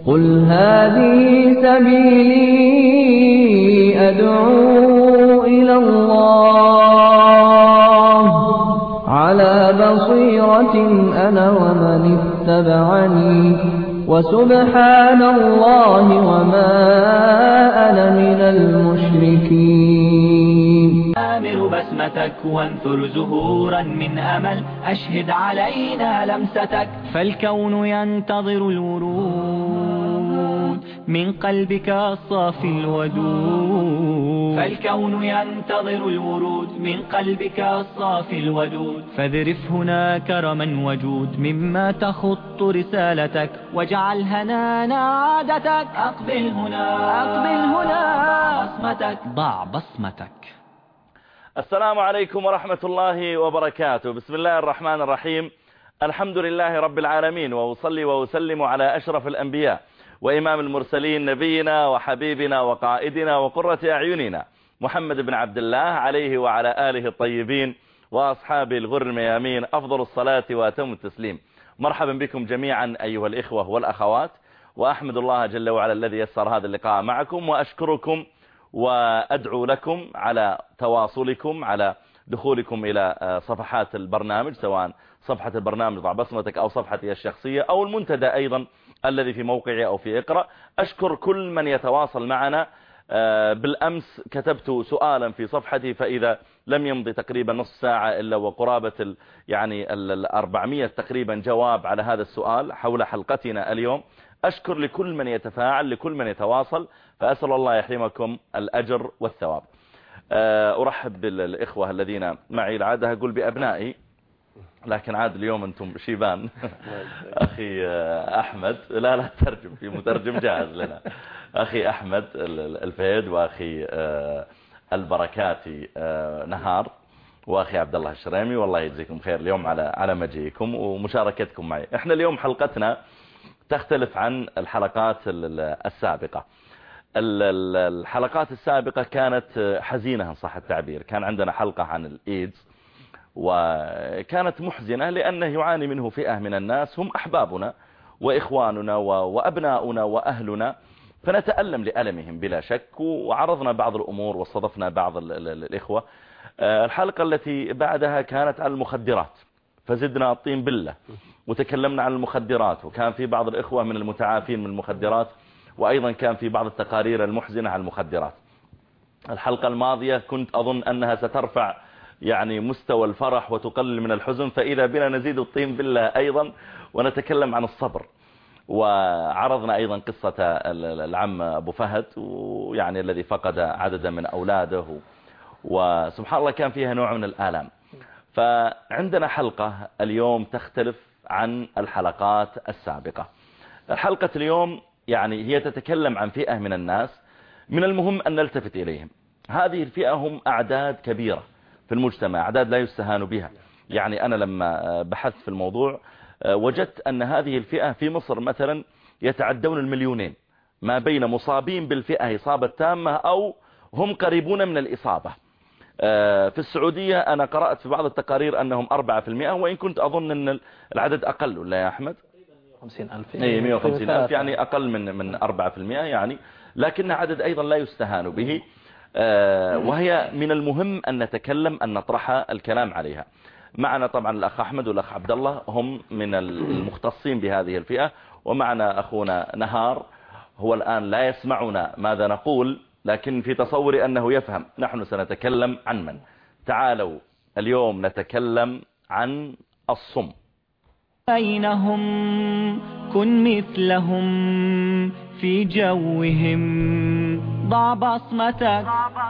قل هذه سبيلي أدعو إلى الله على بصيرة أنا ومن اتبعني وسبحان الله وما أنا من المشركين. آمر بسمتك وانثر زهورا من أمل أشهد علينا لمستك فالكون ينتظر الورود من قلبك الصافي الودود فالكون ينتظر الورود من قلبك الصافي الودود فاذرف هنا كرما وجود مما تخط رسالتك واجعل هنانا عادتك أقبل هنا ضع بصمتك. السلام عليكم ورحمة الله وبركاته. بسم الله الرحمن الرحيم. الحمد لله رب العالمين، وأصلي وأسلم على أشرف الأنبياء وإمام المرسلين نبينا وحبيبنا وقائدنا وقرة أعيننا محمد بن عبد الله عليه وعلى آله الطيبين وأصحابه الغر الميامين أفضل الصلاة وأتم التسليم. مرحبا بكم جميعا أيها الإخوة والأخوات، وأحمد الله جل وعلا الذي يسر هذا اللقاء معكم، وأشكركم وأدعو لكم على تواصلكم، على دخولكم إلى صفحات البرنامج، سواء صفحة البرنامج ضع بصمتك أو صفحتي الشخصية أو المنتدى أيضا الذي في موقعي أو في إقرأ. أشكر كل من يتواصل معنا. بالأمس كتبت سؤالا في صفحتي، فإذا لم يمضي تقريبا نص ساعة إلا وقرابة يعني 400 تقريبا جواب على هذا السؤال حول حلقتنا اليوم. أشكر لكل من يتفاعل، لكل من يتواصل، فأسأل الله يحرمكم الأجر والثواب. أرحب بالإخوة الذين معي. العادة أقول بأبنائي، لكن عاد اليوم أنتم شيبان. أخي أحمد، لا ترجم، في مترجم جاهز لنا. أخي أحمد الفهد، وأخي البركاتي نهار، وأخي عبد الله الشريمي، والله يجزيكم خير اليوم على مجيئكم ومشاركتكم معي. احنا اليوم حلقتنا تختلف عن الحلقات السابقة. الحلقات السابقة كانت حزينة إن صح التعبير. كان عندنا حلقة عن الإيدز، وكانت محزنة لأنه يعاني منه فئة من الناس هم أحبابنا وإخواننا وأبناؤنا وأهلنا، فنتألم لألمهم بلا شك. وعرضنا بعض الأمور واستضفنا بعض الإخوة. الحلقة التي بعدها كانت عن المخدرات، فزدنا الطين بالله وتكلمنا عن المخدرات، وكان في بعض الإخوة من المتعافين من المخدرات، وأيضا كان في بعض التقارير المحزنة عن المخدرات. الحلقة الماضية كنت أظن أنها سترفع يعني مستوى الفرح وتقلل من الحزن، فإذا بنا نزيد الطين بالله أيضا ونتكلم عن الصبر. وعرضنا أيضا قصة العم أبو فهد، ويعني الذي فقد عددا من أولاده، وسبحان الله كان فيها نوع من الآلام. فعندنا حلقة اليوم تختلف عن الحلقات السابقة. الحلقة اليوم يعني هي تتكلم عن فئة من الناس من المهم أن نلتفت إليهم. هذه الفئة هم أعداد كبيرة في المجتمع، أعداد لا يستهان بها. يعني أنا لما بحثت في الموضوع وجدت أن هذه الفئة في مصر مثلا يتعدون 2,000,000، ما بين مصابين بالفئة إصابة تامة أو هم قريبون من الإصابة. في السعودية أنا قرأت في بعض التقارير أنهم 4%، وإن كنت أظن أن العدد أقل، ولا يا أحمد؟ 150,000. 150,000، يعني أقل من 4%، يعني لكن عدد أيضا لا يستهان به. وهي من المهم أن نتكلم، أن نطرح الكلام عليها. معنا طبعا الأخ أحمد والأخ عبد الله، هم من المختصين بهذه الفئة، ومعنا أخونا نهار، هو الآن لا يسمعنا ماذا نقول، لكن في تصوري أنه يفهم. نحن سنتكلم عن من؟ تعالوا اليوم نتكلم عن الصم. بينهم كن مثلهم في جوهم ضع بصمتك.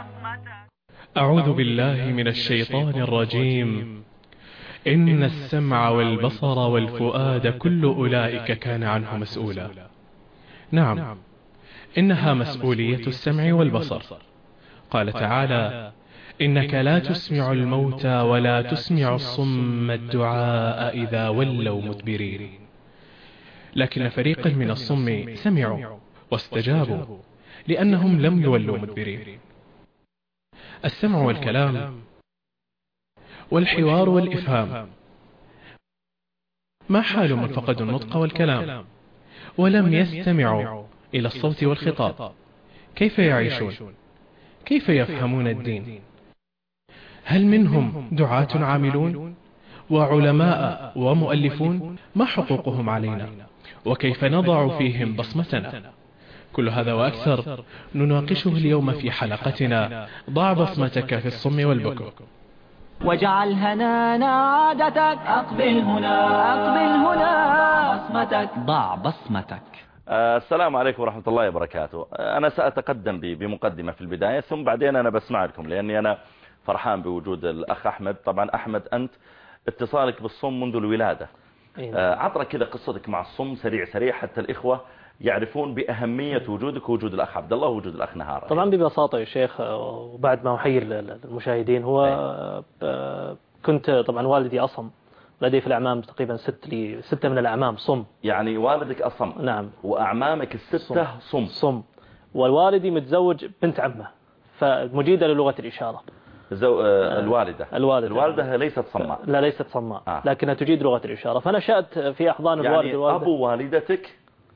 أعوذ بالله من الشيطان الرجيم. إن السمع والبصر والفؤاد كل أولئك كان عنه مسؤولا. نعم، إنها مسؤولية السمع والبصر. قال تعالى: إنك لا تسمع الموتى ولا تسمع الصم الدعاء إذا ولوا مدبرين. لكن فريقا من الصم سمعوا واستجابوا لأنهم لم يولوا مدبرين. السمع والكلام والحوار والإفهام. ما حال من فقد النطق والكلام ولم يستمعوا إلى الصوت والخطاب، كيف يعيشون؟ كيف يفهمون الدين؟ هل منهم دعاة عاملون وعلماء ومؤلفون؟ ما حقوقهم علينا؟ وكيف نضع فيهم بصمتنا؟ كل هذا وأكثر نناقشه اليوم في حلقتنا ضع بصمتك في الصم والبكم. واجعل هنانا عادتك، أقبل هنا بصمتك، ضع بصمتك. السلام عليكم ورحمة الله وبركاته. أنا سأتقدم بمقدمة في البداية، ثم بعدين أنا بسمع لكم، لأني أنا فرحان بوجود الأخ أحمد. طبعا أحمد، أنت اتصالك بالصم منذ الولادة، عطنا كذا قصتك مع الصم سريع حتى الإخوة يعرفون بأهمية وجودك ووجود الأخ عبد الله ووجود الأخ نهار. طبعا ببساطة يا شيخ، وبعد ما أحيي المشاهدين، هو كنت طبعا والدي أصم، لدي في الأعمام تقريبا 6 من الأعمام صم. يعني والدك أصم؟ نعم. وأعمامك 6 صم. والوالدي متزوج بنت عمه، فمجيدة للغة الإشارة. الوالدة ليست صماء؟ لا، ليست صماء، لكنها تجيد لغة الإشارة. فنشأت في أحضان الوالد والوالدة. أبو والدتك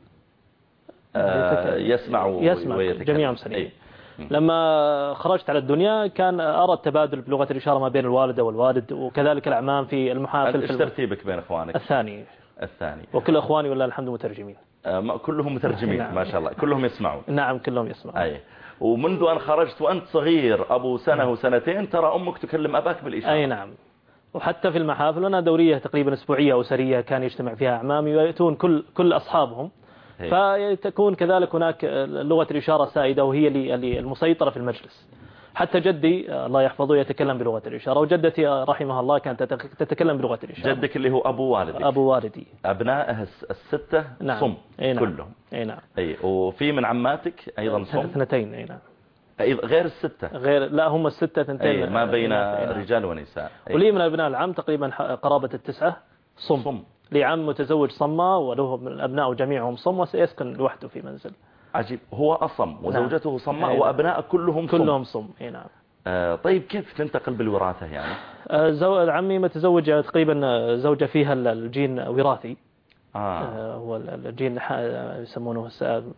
يسمع جميعهم سليم. لما خرجت على الدنيا كان أرى التبادل بلغة الإشارة ما بين الوالدة والوالد، وكذلك الأعمام في المحافل. ايش ترتيبك بين إخوانك؟ الثاني. وكل إخواني والله الحمد مترجمين. كلهم مترجمين. نعم. ما شاء الله كلهم يسمعون. نعم كلهم يسمعون. ومنذ أن خرجت وأنت صغير أبو سنة وسنتين ترى أمك تكلم أباك بالإشارة. أي نعم. وحتى في المحافل، وأنا دورية تقريبا أسبوعية أو أسرية كان يجتمع فيها أعمامي ويأتون كل أصحابهم، فتكون كذلك هناك لغة الإشارة سائدة، وهي اللي المسيطرة في المجلس. حتى جدي الله يحفظه يتكلم بلغة الإشارة، وجدتي رحمها الله كانت تتكلم بلغة الإشارة. جدك اللي هو أبو والدك؟ أبو والدي. أبنائه 6 نعم. صم. نعم. كلهم. نعم. وفي من عماتك أيضا صم؟ 2. نعم. غير 6؟ لا، هم 6 2. ما بين رجال ونساء. ولي من أبناء العم تقريبا قرابة 9 صم. لي عم متزوج صمة، وله من الأبناء جميعهم صم، وسيسكن لوحده في منزل. عجيب، هو أصم وزوجته صماء وأبناء كلهم صم. نعم. طيب كيف تنتقل بالوراثة يعني؟ عمي متزوج تقريبا زوجة فيها الجين وراثي. هو الجين يسمونه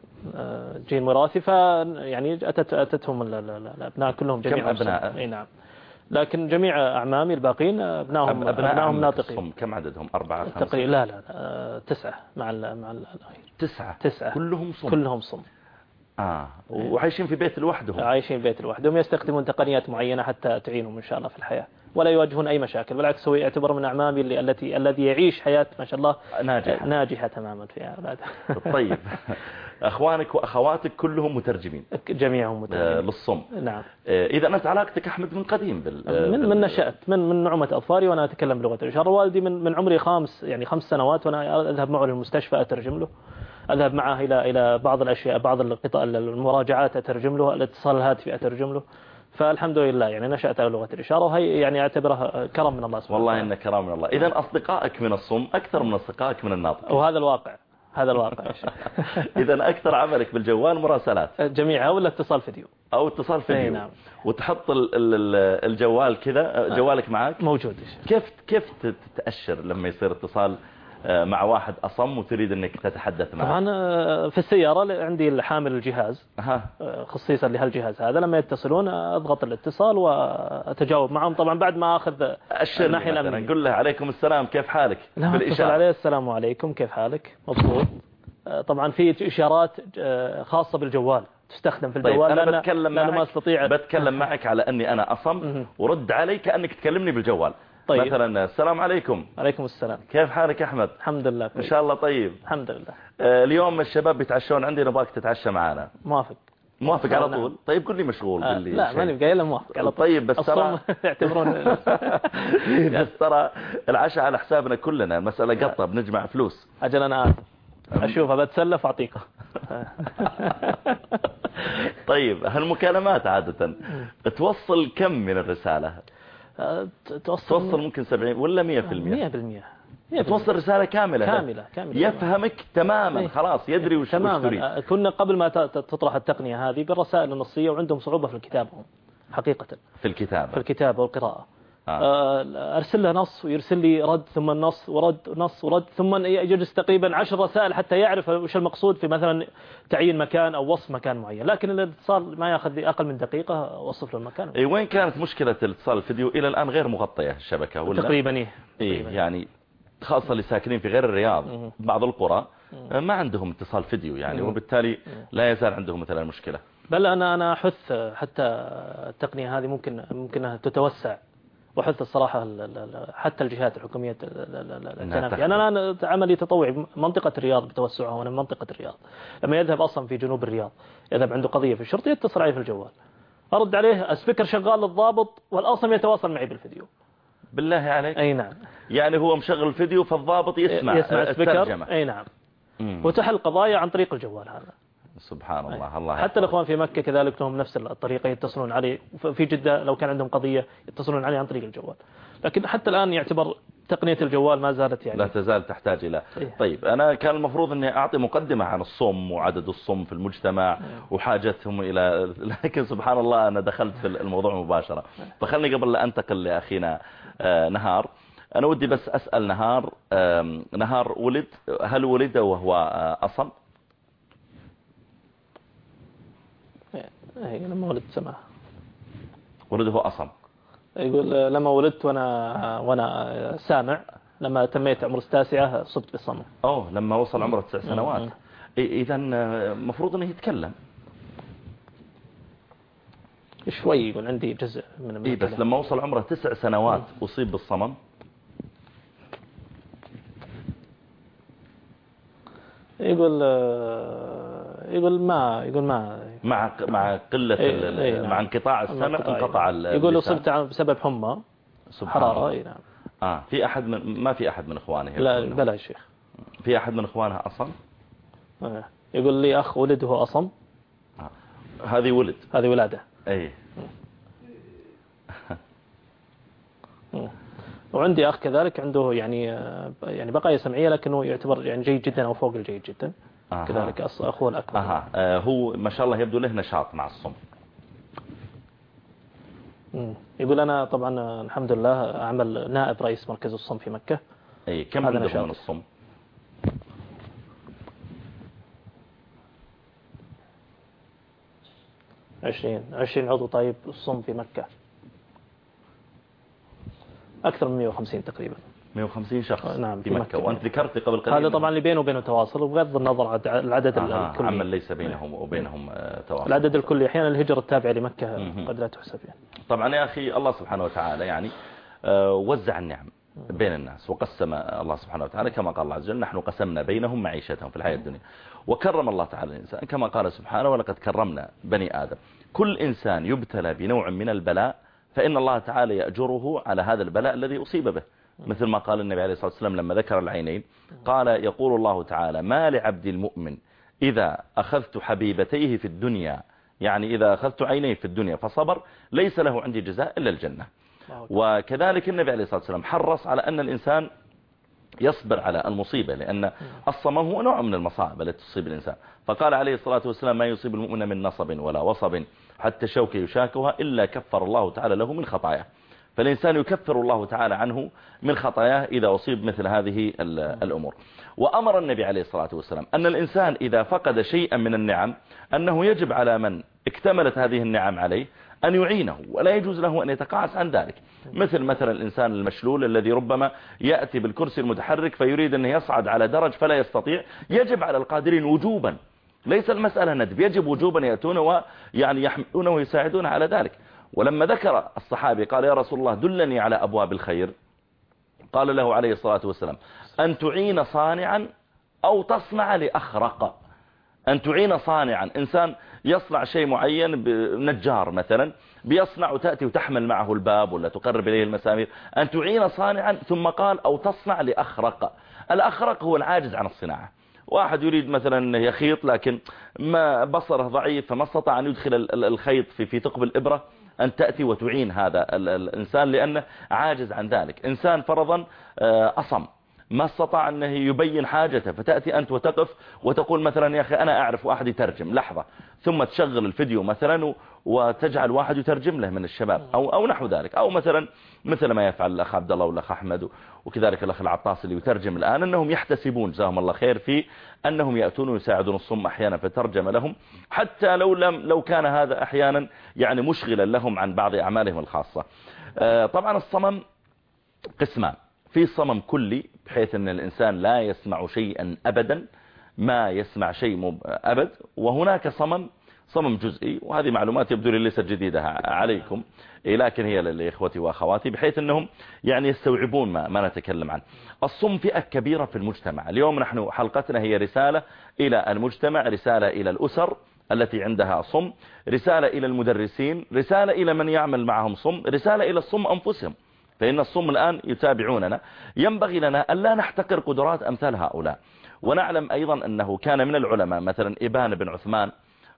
جين وراثي، فيعني أتتهم الأبناء كلهم جميعا. كم أبناء؟ نعم. لكن جميع أعمامي الباقين أبنائهم ناطقين. كم عددهم؟ 4 5 تقريبا؟ لا 9 مع الأخير. 9 كلهم صم. وعايشين في بيت لوحدهم؟ عايشين في بيت لوحدهم، يستخدمون تقنيات معينة حتى تعينهم إن شاء الله في الحياة، ولا يواجهون أي مشاكل، بالعكس هو يعتبر من أعمامي الذي يعيش حياة ما شاء الله ناجحة تماما في أولاده. طيب أخوانك وأخواتك كلهم مترجمين؟ جميعهم مترجمين للصم. نعم. إذا أنت علاقتك أحمد من قديم من نشأت من نعومة أظفاري وأنا أتكلم بلغة الإشارة. والدي من عمري 5 سنوات وأنا أذهب معه للمستشفى أترجم له، أذهب معه إلى بعض الأشياء، بعض القطع المراجعات أترجم له، الاتصال الهاتفي أترجم له. فالحمد لله يعني نشأت على لغة الإشارة، وهي يعني أعتبرها كرم من الله سبحانه والله إنه كرم من الله. إذا أصدقائك من الصم أكثر من أصدقائك من الناطق، وهذا الواقع. يا شيخ. إذا أكثر عملك بالجوال مراسلات جميعها ولا اتصال فيديو؟ أو اتصال فيديو. نعم. وتحط الجوال كذا، جوالك معك موجود. كيف تتأشر لما يصير اتصال مع واحد أصم وتريد أنك تتحدث معه؟ طبعا في السيارة عندي حامل الجهاز خصيصا لهالجهاز هذا، لما يتصلون أضغط الاتصال وأتجاوب معهم، طبعا بعد ما أخذ الناحية الأمنية. نقول له عليكم السلام كيف حالك؟ اتصل عليه السلام عليكم كيف حالك مبسوط. طبعا في إشارات خاصة بالجوال تستخدم في الجوال. طيب أنا بتكلم معك على أني أنا أصم، ورد علي كأنك تكلمني بالجوال. طيب. مثلا السلام عليكم. عليكم السلام. كيف حالك أحمد؟ الحمد لله. إن شاء الله طيب. الحمد لله. اليوم الشباب بيتعشون عندي، نبغاك تتعشى معنا. موافق على طول. طيب قل لي مشغول. لا ماني بقى إلا موافق على طول. طيب بس ترى يعتبرون بس ترى العشاء على حسابنا كلنا، المسألة قطة بنجمع فلوس. أجل أنا أشوفها بتسلف أعطيك. طيب هالمكالمات عادة توصل كم من الرسالة؟ توصل ممكن 70 ولا 100%؟ 100%. توصل رسالة كاملة. يفهمك تماما. خلاص يدري وش تريد. كنا قبل ما تطرح التقنية هذه بالرسائل النصية، وعندهم صعوبة في الكتابة حقيقة. في الكتابة والقراءة. أرسل له نص ويرسل لي رد ثم النص ورد نص ورد ثم يجلس تقريبا 10 رسائل حتى يعرف وش المقصود في مثلا تعيين مكان أو وصف مكان معين. لكن الاتصال ما يأخذ لي أقل من دقيقة وصف له المكان. وين كانت مشكلة الاتصال الفيديو؟ إلى الآن غير مغطية الشبكة ولا؟ تقريبا يعني خاصة اللي ساكنين في غير الرياض بعض القرى ما عندهم اتصال فيديو يعني، وبالتالي لا يزال عندهم مثلا مشكلة. بل أنا أحث حتى التقنية هذه ممكن أنها تتوسع، وحث الصراحة حتى الجهات الحكومية التنافي. أنا عملي تطوعي منطقة الرياض بتوسعها، وأنا من منطقة الرياض. لما يذهب أصلا في جنوب الرياض يذهب عنده قضية في الشرطة يتصل عليه في الجوال، أرد عليه السبيكر شغال للضابط والأصم يتواصل معي بالفيديو. بالله عليك؟ أي نعم. يعني هو مشغل الفيديو فالضابط يسمع الترجمة. أي نعم. وتحل قضايا عن طريق الجوال هذا. سبحان الله. الله حتى الأخوان في مكة كذلك لهم نفس الطريقة، يتصلون عليه. في جدة لو كان عندهم قضية يتصلون عليه عن طريق الجوال. لكن حتى الآن يعتبر تقنية الجوال ما زالت يعني لا تزال تحتاج إلى. طيب أنا كان المفروض أني أعطي مقدمة عن الصم وعدد الصم في المجتمع وحاجتهم إلى، لكن سبحان الله أنا دخلت في الموضوع مباشرة. فخلني قبل لا أنتقل لأخينا نهار، أنا ودي بس أسأل نهار ولد، هل ولد وهو أصم؟ لما ولدت سمع ولد هو أصم. يقول لما ولدت وأنا سامع، لما تميت عمر 9 صبت بالصمم. لما وصل عمره 9 سنوات. إذا مفروض أنه يتكلم شوي، يقول عندي جزء من بس لما وصل عمره 9 سنوات أصيب بالصمم. يقول ما مع قلة مع انقطاع السمع انقطع يقول أصبت بسبب حمى حرارة. نعم. في أحد ما في أحد من إخوانه؟ لا بلا يا شيخ. في أحد من إخوانه أصم؟ يقول لي أخ ولده أصم. هذه ولادة. أي. وعندي أخ كذلك عنده يعني بقايا سمعية، لكنه يعتبر يعني جيد جدا أو فوق الجيد جدا. كذلك أخوه الأكبر. هو ما شاء الله يبدو له نشاط مع الصم. يقول أنا طبعا الحمد لله أعمل نائب رئيس مركز الصم في مكة. أي كم عندهم من الصم؟ 20 عضو طيب الصم في مكة، أكثر من 150 تقريبا. 150 شخص. نعم في مكة. وأنت ذكرت قبل قليل هذا طبعا اللي بينه وبينه تواصل، وبغض النظر عن العدد الكلي. عمل ليس بينهم وبينهم تواصل. العدد الكلي أحيانا الهجرة التابعة لمكة قد لا تحسب يعني. طبعا يا أخي الله سبحانه وتعالى يعني وزع النعم بين الناس، وقسم الله سبحانه وتعالى كما قال الله عز وجل: نحن قسمنا بينهم معيشتهم في الحياة الدنيا. وكرم الله تعالى الإنسان كما قال سبحانه: ولقد كرمنا بني آدم. كل إنسان يبتلى بنوع من البلاء فإن الله تعالى يأجره على هذا البلاء الذي أصيب به، مثل ما قال النبي عليه الصلاة والسلام لما ذكر العينين، قال: يقول الله تعالى: ما لعبد المؤمن إذا أخذت حبيبتيه في الدنيا، يعني إذا أخذت عينيه في الدنيا فصبر، ليس له عندي جزاء إلا الجنة. وكذلك النبي عليه الصلاة والسلام حرص على أن الإنسان يصبر على المصيبة، لأن الصمم هو نوع من المصائب التي تصيب الإنسان. فقال عليه الصلاة والسلام: ما يصيب المؤمن من نصب ولا وصب حتى شوك يشاكها إلا كفر الله تعالى له من خطاياه. فالإنسان يكفر الله تعالى عنه من خطاياه إذا أصيب مثل هذه الأمور. وأمر النبي عليه الصلاة والسلام أن الإنسان إذا فقد شيئا من النعم أنه يجب على من اكتملت هذه النعم عليه أن يعينه، ولا يجوز له أن يتقاعس عن ذلك. مثلا الإنسان المشلول الذي ربما يأتي بالكرسي المتحرك فيريد أن يصعد على درج فلا يستطيع، يجب على القادرين وجوبا، ليس المسألة ندب، يجب وجوبا يأتون ويعني يحملونه ويساعدون على ذلك. ولما ذكر الصحابي قال: يا رسول الله دلني على أبواب الخير، قال له عليه الصلاة والسلام: أن تعين صانعا أو تصنع لأخرق. أن تعين صانعا، إنسان يصنع شيء معين، نجار مثلا بيصنع وتأتي وتحمل معه الباب ولا تقرب إليه المسامير، أن تعين صانعا. ثم قال: أو تصنع لأخرق. الأخرق هو العاجز عن الصناعة، واحد يريد مثلا يخيط لكن ما بصره ضعيف فما استطاع أن يدخل الخيط في ثقب الإبرة، أن تأتي وتعين هذا الإنسان لأنه عاجز عن ذلك. إنسان فرضا أصم، ما استطاع أنه يبين حاجته، فتأتي أنت وتقف وتقول مثلا يا أخي أنا أعرف واحد يترجم لحظة، ثم تشغل الفيديو مثلا وتجعل واحد يترجم له من الشباب أو نحو ذلك، أو مثل ما يفعل الأخ عبد الله والأخ أحمد وكذلك الأخ العطاس اللي يترجم الآن، أنهم يحتسبون جزاهم الله خير في أنهم يأتون ويساعدون الصم أحيانا فترجم لهم، حتى لو كان هذا أحيانا يعني مشغلا لهم عن بعض أعمالهم الخاصة. طبعا الصمم قسمان، في صمم كلي بحيث أن الإنسان لا يسمع شيئا أبدا، ما يسمع شيء أبد، وهناك صمم جزئي، وهذه معلومات يبدو لي ليست جديدة عليكم لكن هي لإخوتي وأخواتي بحيث أنهم يعني يستوعبون ما نتكلم عنه. الصم فئة كبيرة في المجتمع. اليوم نحن حلقتنا هي رسالة إلى المجتمع، رسالة إلى الأسر التي عندها صم، رسالة إلى المدرسين، رسالة إلى من يعمل معهم صم، رسالة إلى الصم أنفسهم، فإن الصم الآن يتابعوننا. ينبغي لنا ألا نحتقر قدرات أمثال هؤلاء. ونعلم أيضا أنه كان من العلماء مثلا إبان بن عثمان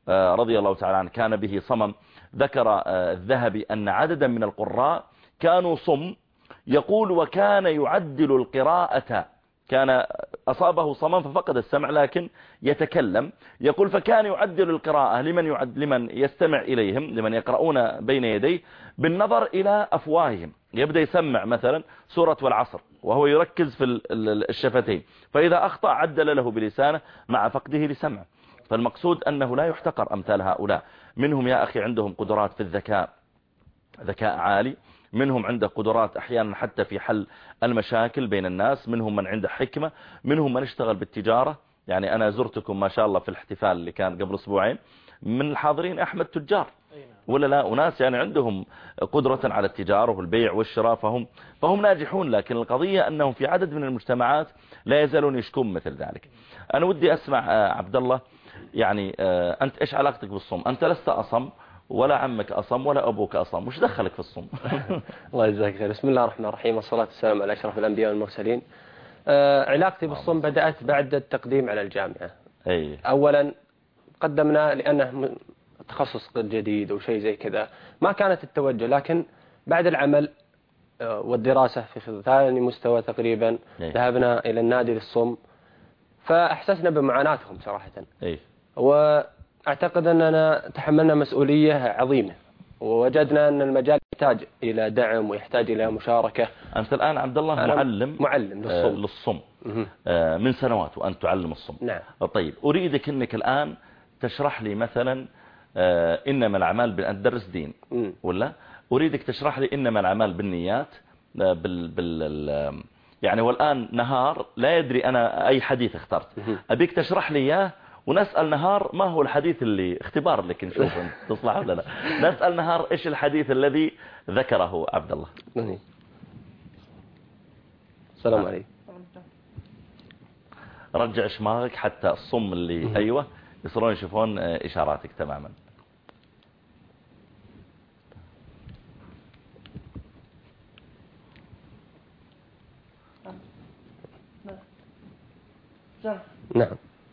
رضي الله تعالى عنه كان به صمم. ذكر الذهبي أن عددا من القراء كانوا صم، يقول وكان يعدل القراءة، كان أصابه صمم ففقد السمع لكن يتكلم، يقول فكان يعدل القراءة لمن يستمع إليهم، لمن يقرؤون بين يديه، بالنظر إلى أفواههم. يبدأ يسمع مثلا سورة والعصر وهو يركز في الشفتين، فإذا أخطأ عدل له بلسانه مع فقده لسمعه. فالمقصود أنه لا يحتقر أمثال هؤلاء. منهم يا أخي عندهم قدرات في الذكاء، ذكاء عالي، منهم عنده قدرات أحيانا حتى في حل المشاكل بين الناس، منهم من عنده حكمة، منهم من اشتغل بالتجارة. يعني أنا زرتكم ما شاء الله في الاحتفال اللي كان قبل أسبوعين، من الحاضرين أحمد تجار ولا لا، وناس يعني عندهم قدرة على التجارة والبيع والشراء، فهم ناجحون. لكن القضية أنهم في عدد من المجتمعات لا يزالون يشكون مثل ذلك. أنا ودي أسمع عبد الله، يعني أنت إيش علاقتك بالصم؟ أنت لست أصم ولا عمك أصم ولا أبوك أصم، وش دخلك في الصم؟ الله يجزاك خير. بسم الله الرحمن الرحيم، والصلاة والسلام على أشرف الأنبياء والمرسلين. علاقتي بالصم بدأت بعد التقديم على الجامعة. أولا قدمنا لأنه تخصص جديد وشيء زي كذا، ما كانت التوجه، لكن بعد العمل والدراسة في ثاني مستوى تقريبا ذهبنا إلى النادي للصم، فأحسسنا بمعاناتهم صراحة. وأعتقد أننا تحملنا مسؤولية عظيمة، ووجدنا أن المجال يحتاج إلى دعم ويحتاج إلى مشاركة. أنت الآن عبد الله معلم للصم من سنوات وأنت تعلم الصم. نعم. طيب أريدك أنك الآن تشرح لي مثلا إنما الأعمال بالدرس دين ولا أريدك تشرح لي إنما الأعمال بالنيات يعني والآن نهار لا يدري أنا أي حديث اخترت، أبيك تشرح لي إياه، ونسأل نهار ما هو الحديث اللي اختبار لك نشوف انت تصلح ولا لا. نسأل نهار إيش الحديث الذي ذكره عبد الله. السلام عليكم. رجع شماغك حتى الصم اللي أيوة يصيرون يشوفون إشاراتك تماما. نعم.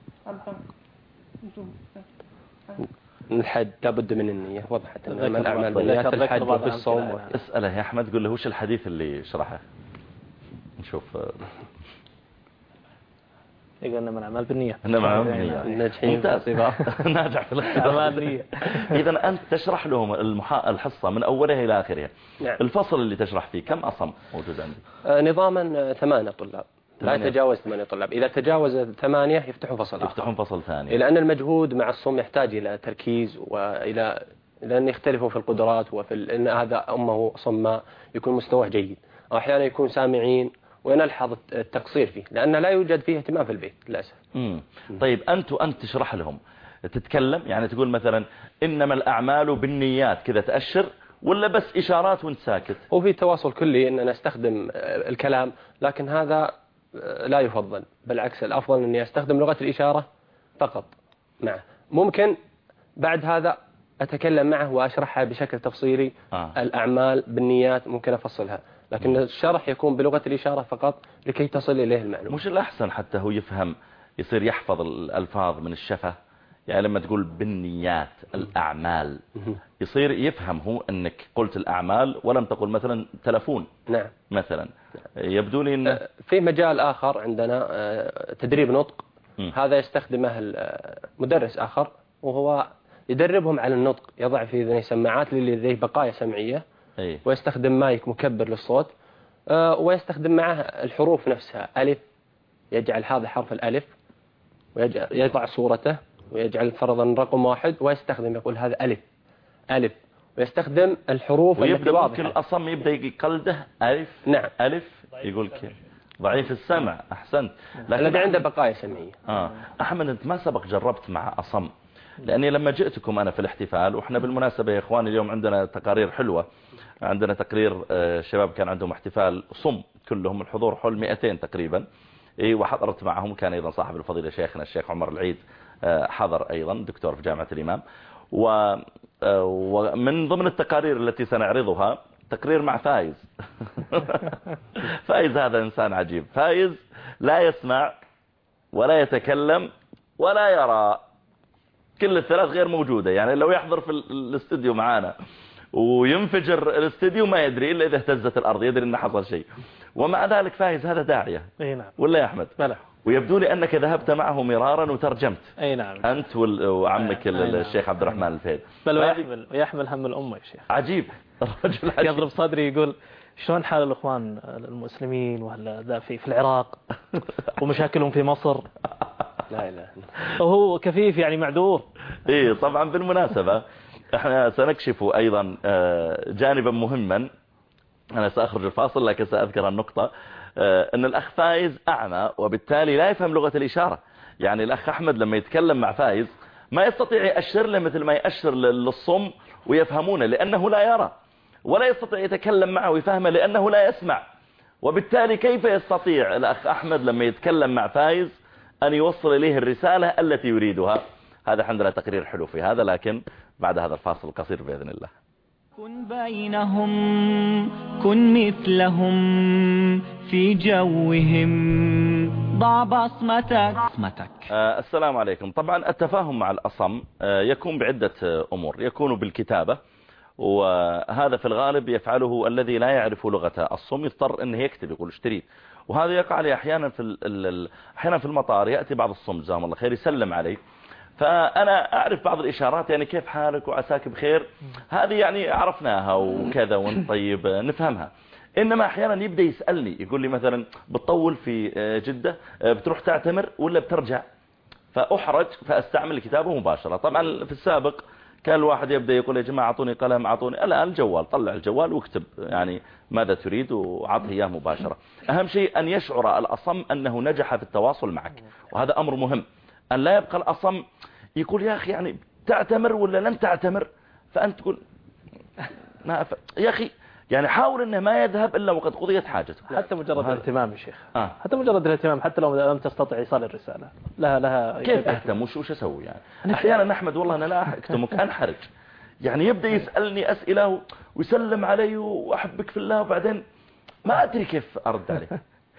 الحج لابد من النية، وضحت إنما الأعمال بالنيات، الحج والصوم. اسأله يا أحمد، قل له وش الحديث اللي شرحه نشوف. يقول إنما الأعمال بالنية. إنما بالنية. ناجحين ناجح في الاختبار. إذا أنت تشرح لهم الحصة من أولها إلى آخرها. نعم. الفصل اللي تشرح فيه كم أصم موجود عندي؟ نظاما 8 طلاب، لا يتجاوز 8 طلاب. إذا تجاوز 8 يفتحون فصل آخر. يفتحون فصل ثاني. لأن المجهود مع الصم يحتاج إلى تركيز وإلى لأن يختلفوا في القدرات إن هذا أمه صماء يكون مستواه جيد، أو أحيانا يكون سامعين ونلحظ التقصير فيه لأن لا يوجد فيه اهتمام في البيت للأسف. طيب أنت تشرح لهم، تتكلم يعني تقول مثلا إنما الأعمال بالنيات كذا تأشر، ولا بس إشارات وانت ساكت؟ هو في تواصل كلي أن نستخدم الكلام، لكن هذا لا يفضل، بالعكس الأفضل أني أستخدم لغة الإشارة فقط معه. ممكن بعد هذا أتكلم معه وأشرحها بشكل تفصيلي. الأعمال بالنيات ممكن أفصلها، لكن الشرح يكون بلغة الإشارة فقط لكي تصل إليه المعلومة. مش الأحسن حتى هو يفهم، يصير يحفظ الألفاظ من الشفة، يعني لما تقول بالنيات الأعمال يصير يفهم هو أنك قلت الأعمال ولم تقل مثلا تلفون. نعم. مثلا يبدو لي أن في مجال آخر عندنا تدريب نطق، هذا يستخدمه مدرس آخر وهو يدربهم على النطق، يضع في ذي سماعات اللي لديه بقايا سمعية ويستخدم مايك مكبر للصوت، ويستخدم معه الحروف نفسها، ألف يجعل هذا حرف الألف ويضع صورته ويجعل فرضا رقم 1 ويستخدم يقول هذا ألف ألف، ويستخدم الحروف ويبدأ ممكن الأصم يبدأ يقلده ألف. نعم. ألف يقول كيف ضعيف السمع. أحسنت. الذي عنده بقايا سمعية. أحمد أنت ما سبق جربت مع أصم؟ لأني لما جئتكم أنا في الاحتفال، وإحنا بالمناسبة يا إخواني اليوم عندنا تقارير حلوة، عندنا تقرير شباب كان عندهم احتفال صم كلهم، الحضور حول 200 تقريبا، وحضرت معهم كان أيضا صاحب الفضيلة شيخنا الشيخ عمر العيد حضر أيضا، دكتور في جامعة الإمام. ومن ضمن التقارير التي سنعرضها تقرير مع فايز. فايز هذا إنسان عجيب، فايز لا يسمع ولا يتكلم ولا يرى، كل الثلاث غير موجودة. يعني لو يحضر في الاستوديو معانا وينفجر الاستوديو ما يدري إلا إذا اهتزت الأرض، يدري إن حصل شيء. ومع ذلك فايز هذا داعية. أي نعم. ولا يا أحمد؟ بلى. ويبدو لي أنك ذهبت معه مرارا وترجمت. أي نعم. أنت وعمك الشيخ عبد الرحمن الفهيد. بل ويحمل هم الأمة يا شيخ. عجيب. الرجل عجيب. يضرب صدري يقول شلون حال الإخوان المسلمين وهلا في العراق ومشاكلهم في مصر. لا لا. وهو كفيف يعني معذور. إيه طبعا. بالمناسبة احنا سنكشف أيضا جانبا مهما، أنا سأخرج الفاصل لكن سأذكر النقطة، أن الأخ فايز أعمى وبالتالي لا يفهم لغة الإشارة. يعني الأخ أحمد لما يتكلم مع فايز ما يستطيع يأشر له مثل ما يأشر للصم ويفهمونه، لأنه لا يرى، ولا يستطيع يتكلم معه ويفهمه لأنه لا يسمع. وبالتالي كيف يستطيع الأخ أحمد لما يتكلم مع فايز أن يوصل إليه الرسالة التي يريدها؟ هذا عندنا تقرير حلو في هذا، لكن بعد هذا الفاصل القصير بإذن الله. كن بينهم، كن مثلهم في جوهم، ضع بصمتك. السلام عليكم. طبعا التفاهم مع الأصم يكون بعدة أمور، يكون بالكتابة، وهذا في الغالب يفعله الذي لا يعرف لغة الصم، يضطر أنه يكتب يقول اشتري. وهذا يقع لي أحيانا في المطار، يأتي بعض الصم جزاهم الله خير يسلم علي، فأنا أعرف بعض الإشارات، يعني كيف حالك وعساك بخير، هذه يعني عرفناها وكذا وانت طيب نفهمها. إنما أحيانا يبدأ يسألني يقول لي مثلا بتطول في جدة، بتروح تعتمر ولا بترجع؟ فأحرج فأستعمل الكتابة مباشرة. طبعا في السابق كان الواحد يبدأ يقول يا جماعة أعطوني قلم أعطوني، الآن الجوال، طلع الجوال واكتب يعني ماذا تريد وعطه إياه مباشرة. أهم شيء أن يشعر الأصم أنه نجح في التواصل معك، وهذا أمر مهم، أن لا يبقى الأصم يقول يا أخي يعني تعتمر ولا لن تعتمر، فأنت تقول يا أخي يعني حاول أنه ما يذهب إلا وقد قضيت حاجته. حتى مجرد الاهتمام يا شيخ، حتى مجرد الاهتمام، حتى لو لم تستطع إيصال الرسالة لها كيف أهتم وش أسوي يعني؟ أحيانا أحمد والله أنا لا أكتمك أنحرج، يعني يبدأ يسألني أسئلة ويسلم علي وأحبك في الله، وبعدين ما أدري كيف أرد عليه.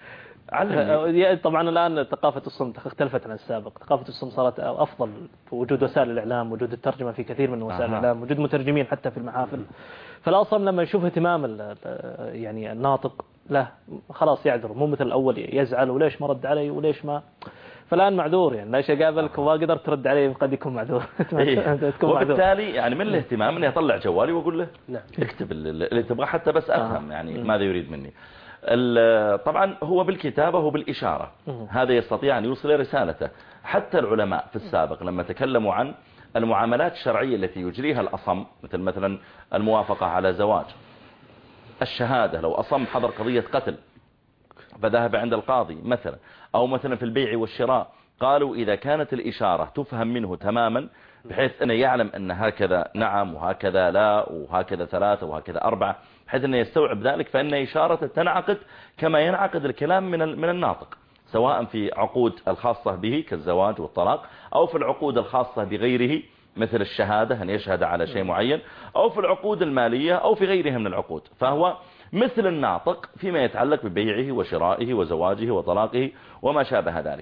طبعا الآن ثقافة الصم اختلفت عن السابق، ثقافة الصم صارت أفضل، وجود وسائل الإعلام، وجود الترجمة في كثير من وسائل الإعلام، وجود مترجمين حتى في المحافل. فالأصم لما يشوف اهتمام يعني الناطق له خلاص يعذر، مو مثل الأول يزعل وليش ما رد علي وليش ما. فالآن معذور، يعني لا شيء قابلك وما قدرت ترد عليه قد يكون معذور. وبالتالي يعني من الاهتمام اني اطلع جوالي واقول له اكتب اللي تبغاه حتى بس افهم يعني ماذا يريد مني. طبعا هو بالكتابة وبالإشارة هذا يستطيع أن يوصل رسالته. حتى العلماء في السابق لما تكلموا عن المعاملات الشرعية التي يجريها الأصم، مثلا الموافقة على زواج، الشهادة، لو أصم حضر قضية قتل فذهب عند القاضي مثلا، أو مثلا في البيع والشراء، قالوا إذا كانت الإشارة تفهم منه تماما بحيث أنه يعلم أن هكذا نعم وهكذا لا وهكذا 3 وهكذا 4، بحيث أنه يستوعب ذلك، فإن إشارة تنعقد كما ينعقد الكلام من الناطق، سواء في عقود الخاصة به كالزواج والطلاق، أو في العقود الخاصة بغيره مثل الشهادة أن يشهد على شيء معين، أو في العقود المالية، أو في غيرها من العقود. فهو مثل الناطق فيما يتعلق ببيعه وشرائه وزواجه وطلاقه وما شابه ذلك.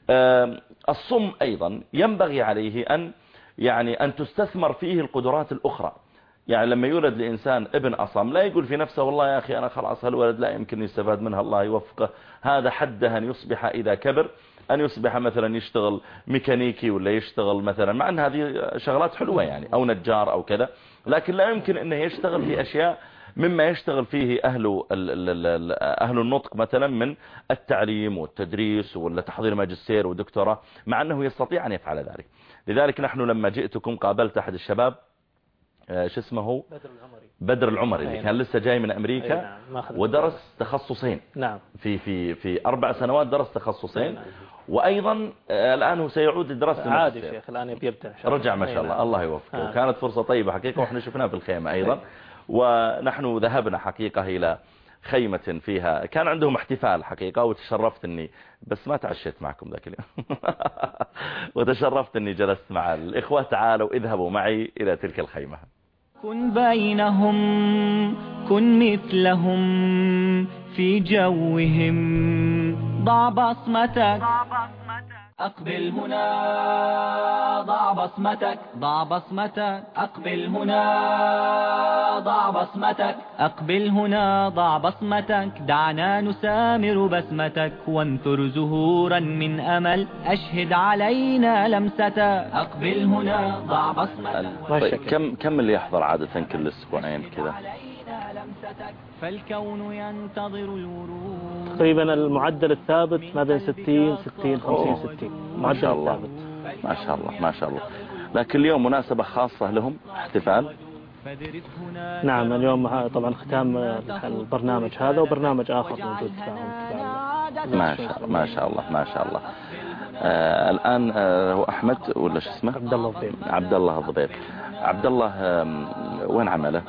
الصم أيضا ينبغي عليه أن تستثمر فيه القدرات الأخرى. يعني لما يولد لإنسان ابن أصم لا يقول في نفسه والله يا أخي أنا خلاص هالولد لا يمكن يستفاد منها الله يوفقه. هذا حده أن يصبح إذا كبر أن يصبح مثلا يشتغل ميكانيكي ولا يشتغل مثلا، مع أن هذه شغلات حلوة يعني، أو نجار أو كذا، لكن لا يمكن أنه يشتغل في أشياء مما يشتغل فيه أهل النطق مثلا من التعليم والتدريس ولا تحضير ماجستير ودكتوراه، مع أنه يستطيع أن يفعل ذلك. لذلك نحن لما جئتكم قابلت أحد الشباب شو اسمه بدر العمري اللي كان لسه جاي من أمريكا ودرس تخصصين. نعم. في 4 سنوات درس تخصصين. وأيضا الآن هو سيعود لدراسة عادي شيخ الآن يبدأ رجع ما شاء الله. الله يوفقه. وكانت فرصة طيبة حقيقة، وإحنا شفناه في الخيمة أيضا. ونحن ذهبنا حقيقة إلى خيمة فيها كان عندهم احتفال حقيقة، وتشرفت أني بس ما تعشيت معكم ذاك اليوم وتشرفت أني جلست مع الإخوة. تعالوا اذهبوا معي إلى تلك الخيمة. كن بينهم كن مثلهم في جوهم، ضع بصمتك أقبل هنا، ضع بصمتك ضع بصمتك أقبل هنا، ضع بصمتك أقبل هنا، ضع بصمتك، دعنا نسامر بسمتك، وانثر زهورا من أمل، أشهد علينا لمستك، أقبل هنا ضع بصمتك. طيب كم اللي يحضر عادة كل أسبوعين كذا؟ فالكون ينتظر الورود. تقريبا المعدل الثابت ما بين 60 50 60 ما شاء الله الثابت. ما شاء الله ما شاء الله. لكن اليوم مناسبة خاصة لهم احتفال. نعم اليوم طبعا ختام البرنامج هذا وبرنامج آخر موجود ما شاء الله ما شاء الله ما شاء الله. الآن هو أحمد ولا شو اسمه؟ عبد الله الضبيب. عبد الله الضبيب. عبد الله وين عمله؟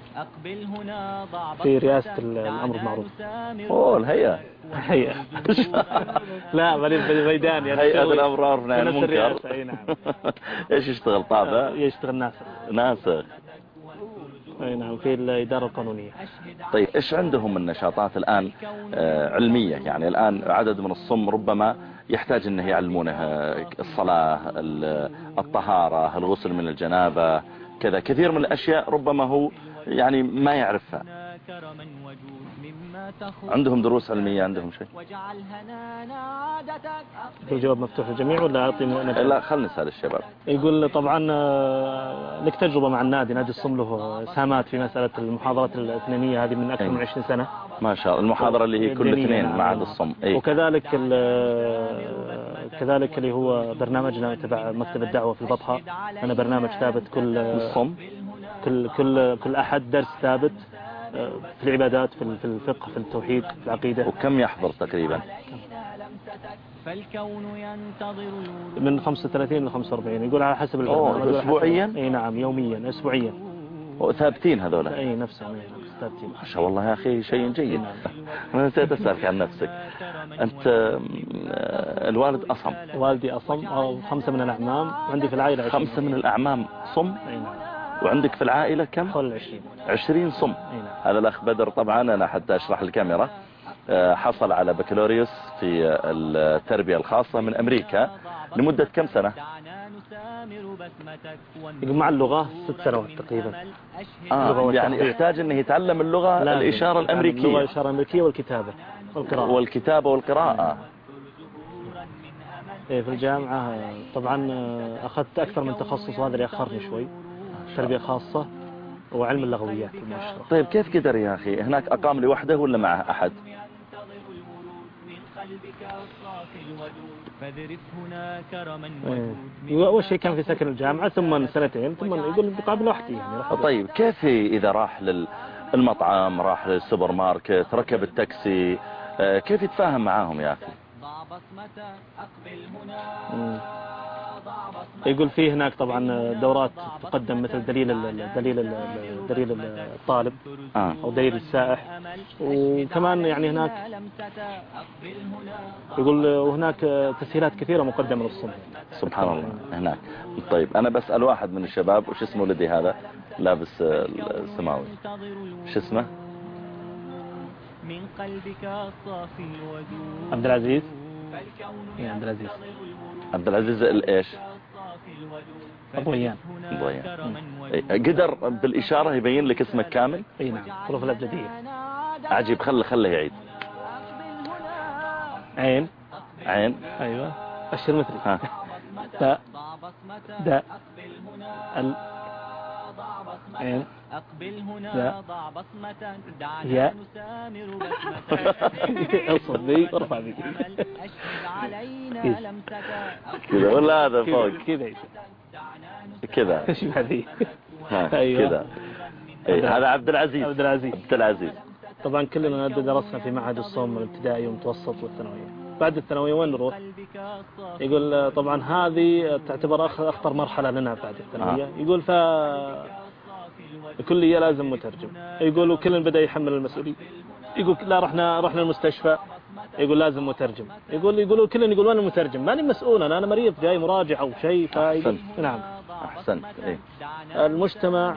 في رئاسة الأمر بالمعروف. الهيئة. هيئة لا بالميدان يعني هيئة الأمر والنهي عن المنكر. أي نعم. ايش يشتغل طابع؟ يشتغل ناسخ. اي نعم في الإدارة القانونية. طيب ايش عندهم من نشاطات الآن علمية؟ يعني الآن عدد من الصم ربما يحتاج انه يعلمونه الصلاة، الطهارة، الغسل من الجنابة، كذا كثير من الأشياء ربما هو يعني ما يعرفها. عندهم دروس علمية؟ عندهم شيء؟ الجواب مفتوح للجميع ولا أعطي؟ لا خلنا نسأل الشباب. يقول طبعا لك تجربة مع نادي الصم، له سهامات في مسألة المحاضرات الاثنينية هذه من أكثر من 20 سنة ما شاء الله. المحاضرة اللي هي كل اثنين مع الصم. وكذلك كذلك اللي هو برنامجنا تبع مكتب الدعوة في البطحة، أنا برنامج ثابت كل الصم كل أحد درس ثابت في العبادات، في الفقه، في التوحيد، في العقيدة. وكم يحضر تقريبا؟ من 35 ل 45 يقول على حسب البرنامج. أسبوعيا؟ اي نعم يوميا أسبوعيا. ثابتين هذول؟ اي نفسهم ثابتين. ما شاء الله يا أخي شيء جيد. أنا نسيت أسألك عن نفسك. أنت الوالد أصم؟ والدي أصم، 5 من الأعمام، وعندي في العائلة 20. 5 من الأعمام صم؟ اي نعم. وعندك في العائلة كم؟ حول 20 صم. نعم. هذا الأخ بدر طبعا أنا حتى أشرح الكاميرا حصل على بكالوريوس في التربية الخاصة من أمريكا لمدة كم سنة؟ مع اللغة 6 سنوات تقريبا. يعني يحتاج أنه يتعلم اللغة الإشارة الأمريكية. اللغة الإشارة الأمريكية والكتابة والقراءة. في الجامعة طبعا أخذت أكثر من تخصص، وهذا اللي أخرني شوي، تربية خاصة وعلم اللغويات المشترك. طيب كيف قدر يا أخي؟ هناك أقام لوحده ولا معه أحد؟ أول شيء كان في سكن الجامعة، ثم 2 ثم يقول بقابل وحدي يعني. طيب كيف إذا راح للمطعم، راح للسوبر ماركت، ركب التاكسي، كيف يتفاهم معاهم يا أخي؟ يقول فيه هناك طبعا دورات تقدم مثل دليل الطالب أو دليل السائح، وكمان يعني هناك يقول وهناك تسهيلات كثيرة مقدمة للصم. سبحان الله هناك. طيب أنا بسأل واحد من الشباب، وش اسمه ولدي هذا لابس السماوي، وش اسمه؟ من قلبك الصافي الودود. عبد العزيز. عبد العزيز. عبد العزيز ايش؟ ضويان. قدر بالإشارة يبين لك اسمك كامل؟ اي نعم، حروف الأبجدية. عجيب، خله يعيد. عين. ايوه. أشر مثلي. تاء. داء. ال. عين. ياء. ياء. اصبي وارفع بي كذا ولا هذا فوق؟ كذا ايش هذه؟ ايوه كذا. هذا عبد العزيز. طبعا كلنا درسنا في معهد الصوم الابتدائي والمتوسط والثانويه. بعد الثانويه وين نروح؟ يقول طبعا هذه تعتبر اخطر مرحله لنا بعد الثانويه. يقول الكليه لازم مترجم. يقولوا كلنا بدا يحمل المسؤوليه. يقول لا رحنا المستشفى، يقول لازم مترجم. يقولوا كلنا يقول انا مترجم، ماني مسؤول، انا مريض جاي مراجع او شيء. نعم احسنت. المجتمع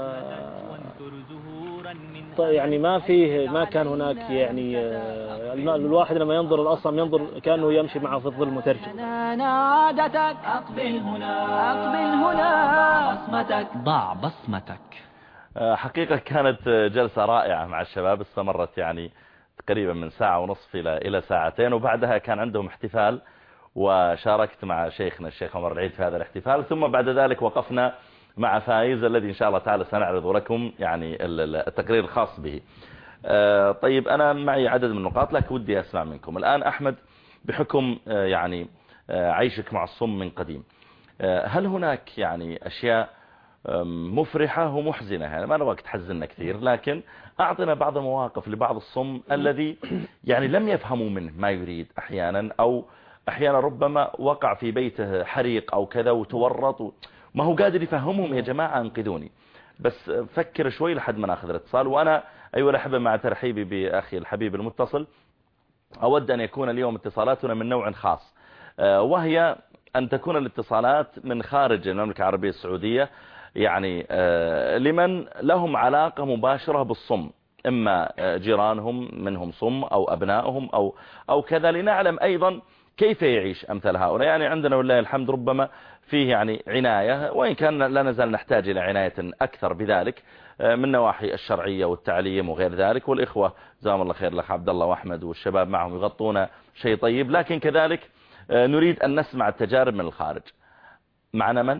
يعني ما كان هناك يعني الواحد لما ينظر الأصم ينظر كأنه يمشي معه في الظل مترجم. أقبل هنا ضع بصمتك. حقيقة كانت جلسة رائعة مع الشباب، استمرت يعني تقريبا من ساعة ونصف إلى ساعتين، وبعدها كان عندهم احتفال وشاركت مع شيخنا الشيخ عمر العيد في هذا الاحتفال. ثم بعد ذلك وقفنا مع فايز الذي إن شاء الله تعالى سنعرض لكم يعني التقرير الخاص به. طيب أنا معي عدد من النقاط لكن ودي أسمع منكم الآن. أحمد، بحكم يعني عيشك مع الصم من قديم، هل هناك يعني أشياء مفرحة ومحزنة؟ يعني ما نبغاك تحزننا كثير، لكن أعطنا بعض المواقف لبعض الصم الذي يعني لم يفهموا منه ما يريد أحيانا، أو أحيانا ربما وقع في بيته حريق أو كذا وتورط ما هو قادر يفهمهم. يا جماعة انقذوني. بس فكر شوي لحد ما ناخذ الاتصال. وأنا أيها الأحبة مع ترحيبي بأخي الحبيب المتصل، أود أن يكون اليوم اتصالاتنا من نوع خاص، وهي أن تكون الاتصالات من خارج المملكة العربية السعودية، يعني لمن لهم علاقة مباشرة بالصم، إما جيرانهم منهم صم أو أبنائهم أو كذا، لنعلم أيضا كيف يعيش أمثال هؤلاء. يعني عندنا والله الحمد ربما فيه يعني عناية، وإن كان لا نزال نحتاج إلى عناية أكثر بذلك من نواحي الشرعية والتعليم وغير ذلك. والإخوة جزاهم الله خير، الأخ عبد الله وأحمد والشباب معهم يغطون شيء طيب، لكن كذلك نريد أن نسمع التجارب من الخارج. معنا من؟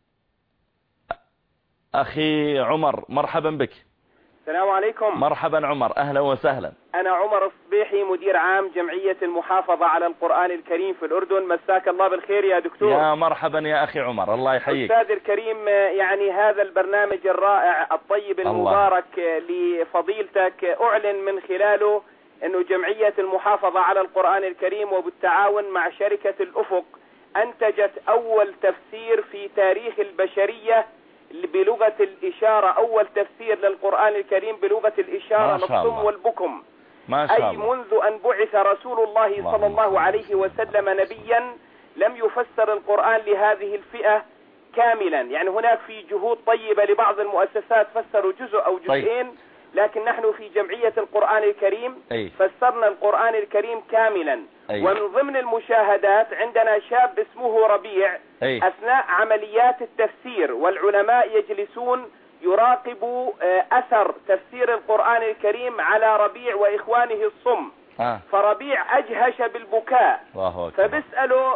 أخي عمر، مرحبا بك. السلام عليكم. مرحبا عمر، أهلا وسهلا. أنا عمر الصبيحي، مدير عام جمعية المحافظة على القرآن الكريم في الأردن. مساك الله بالخير يا دكتور. يا مرحبا يا أخي عمر، الله يحييك. أستاذ الكريم، يعني هذا البرنامج الرائع الطيب المبارك لفضيلتك أعلن من خلاله أنه جمعية المحافظة على القرآن الكريم وبالتعاون مع شركة الأفق أنتجت أول تفسير في تاريخ البشرية بلغة الإشارة، أول تفسير للقرآن الكريم بلغة الإشارة للصم والبكم. ما شاء الله. أي منذ أن بعث رسول الله صلى الله عليه وسلم نبيا لم يفسر القرآن لهذه الفئة كاملا. يعني هناك في جهود طيبة لبعض المؤسسات فسروا جزء أو جزئين، لكن نحن في جمعية القرآن الكريم فسرنا القرآن الكريم كاملا. ومن ضمن المشاهدات عندنا شاب اسمه ربيع أثناء عمليات التفسير، والعلماء يجلسون يراقبوا أثر تفسير القرآن الكريم على ربيع وإخوانه الصم. فربيع أجهش بالبكاء، فبسأله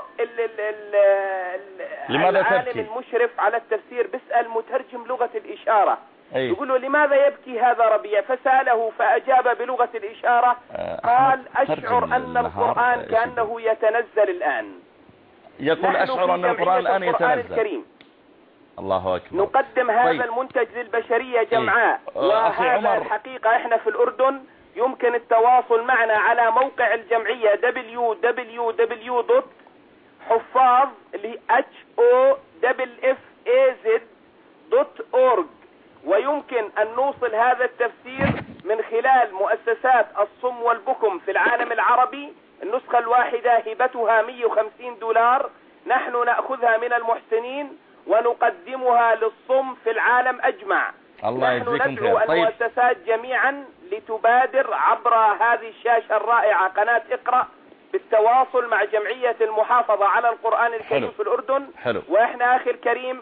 العالم المشرف على التفسير، بسأل مترجم لغة الإشارة، يقول له لماذا يبكي هذا ربيع؟ فسأله فأجاب بلغة الإشارة، قال أشعر أن القرآن كأنه يتنزل الآن. يقول أشعر أن القرآن الآن يتنزل. الله أكبر. نقدم هذا المنتج للبشرية جمعاء. وهذا الحقيقة إحنا في الأردن يمكن التواصل معنا على موقع الجمعية www.hofaz.org، ويمكن أن نوصل هذا التفسير من خلال مؤسسات الصم والبكم في العالم العربي. النسخة الواحدة هبتها $150، نحن نأخذها من المحسنين ونقدمها للصم في العالم أجمع. الله يجزيكم خير. طيب. المؤسسات جميعا لتبادر عبر هذه الشاشة الرائعة قناة اقرأ بالتواصل مع جمعية المحافظة على القرآن الكريم حلو. في الأردن. حلو. وإحنا أخي الكريم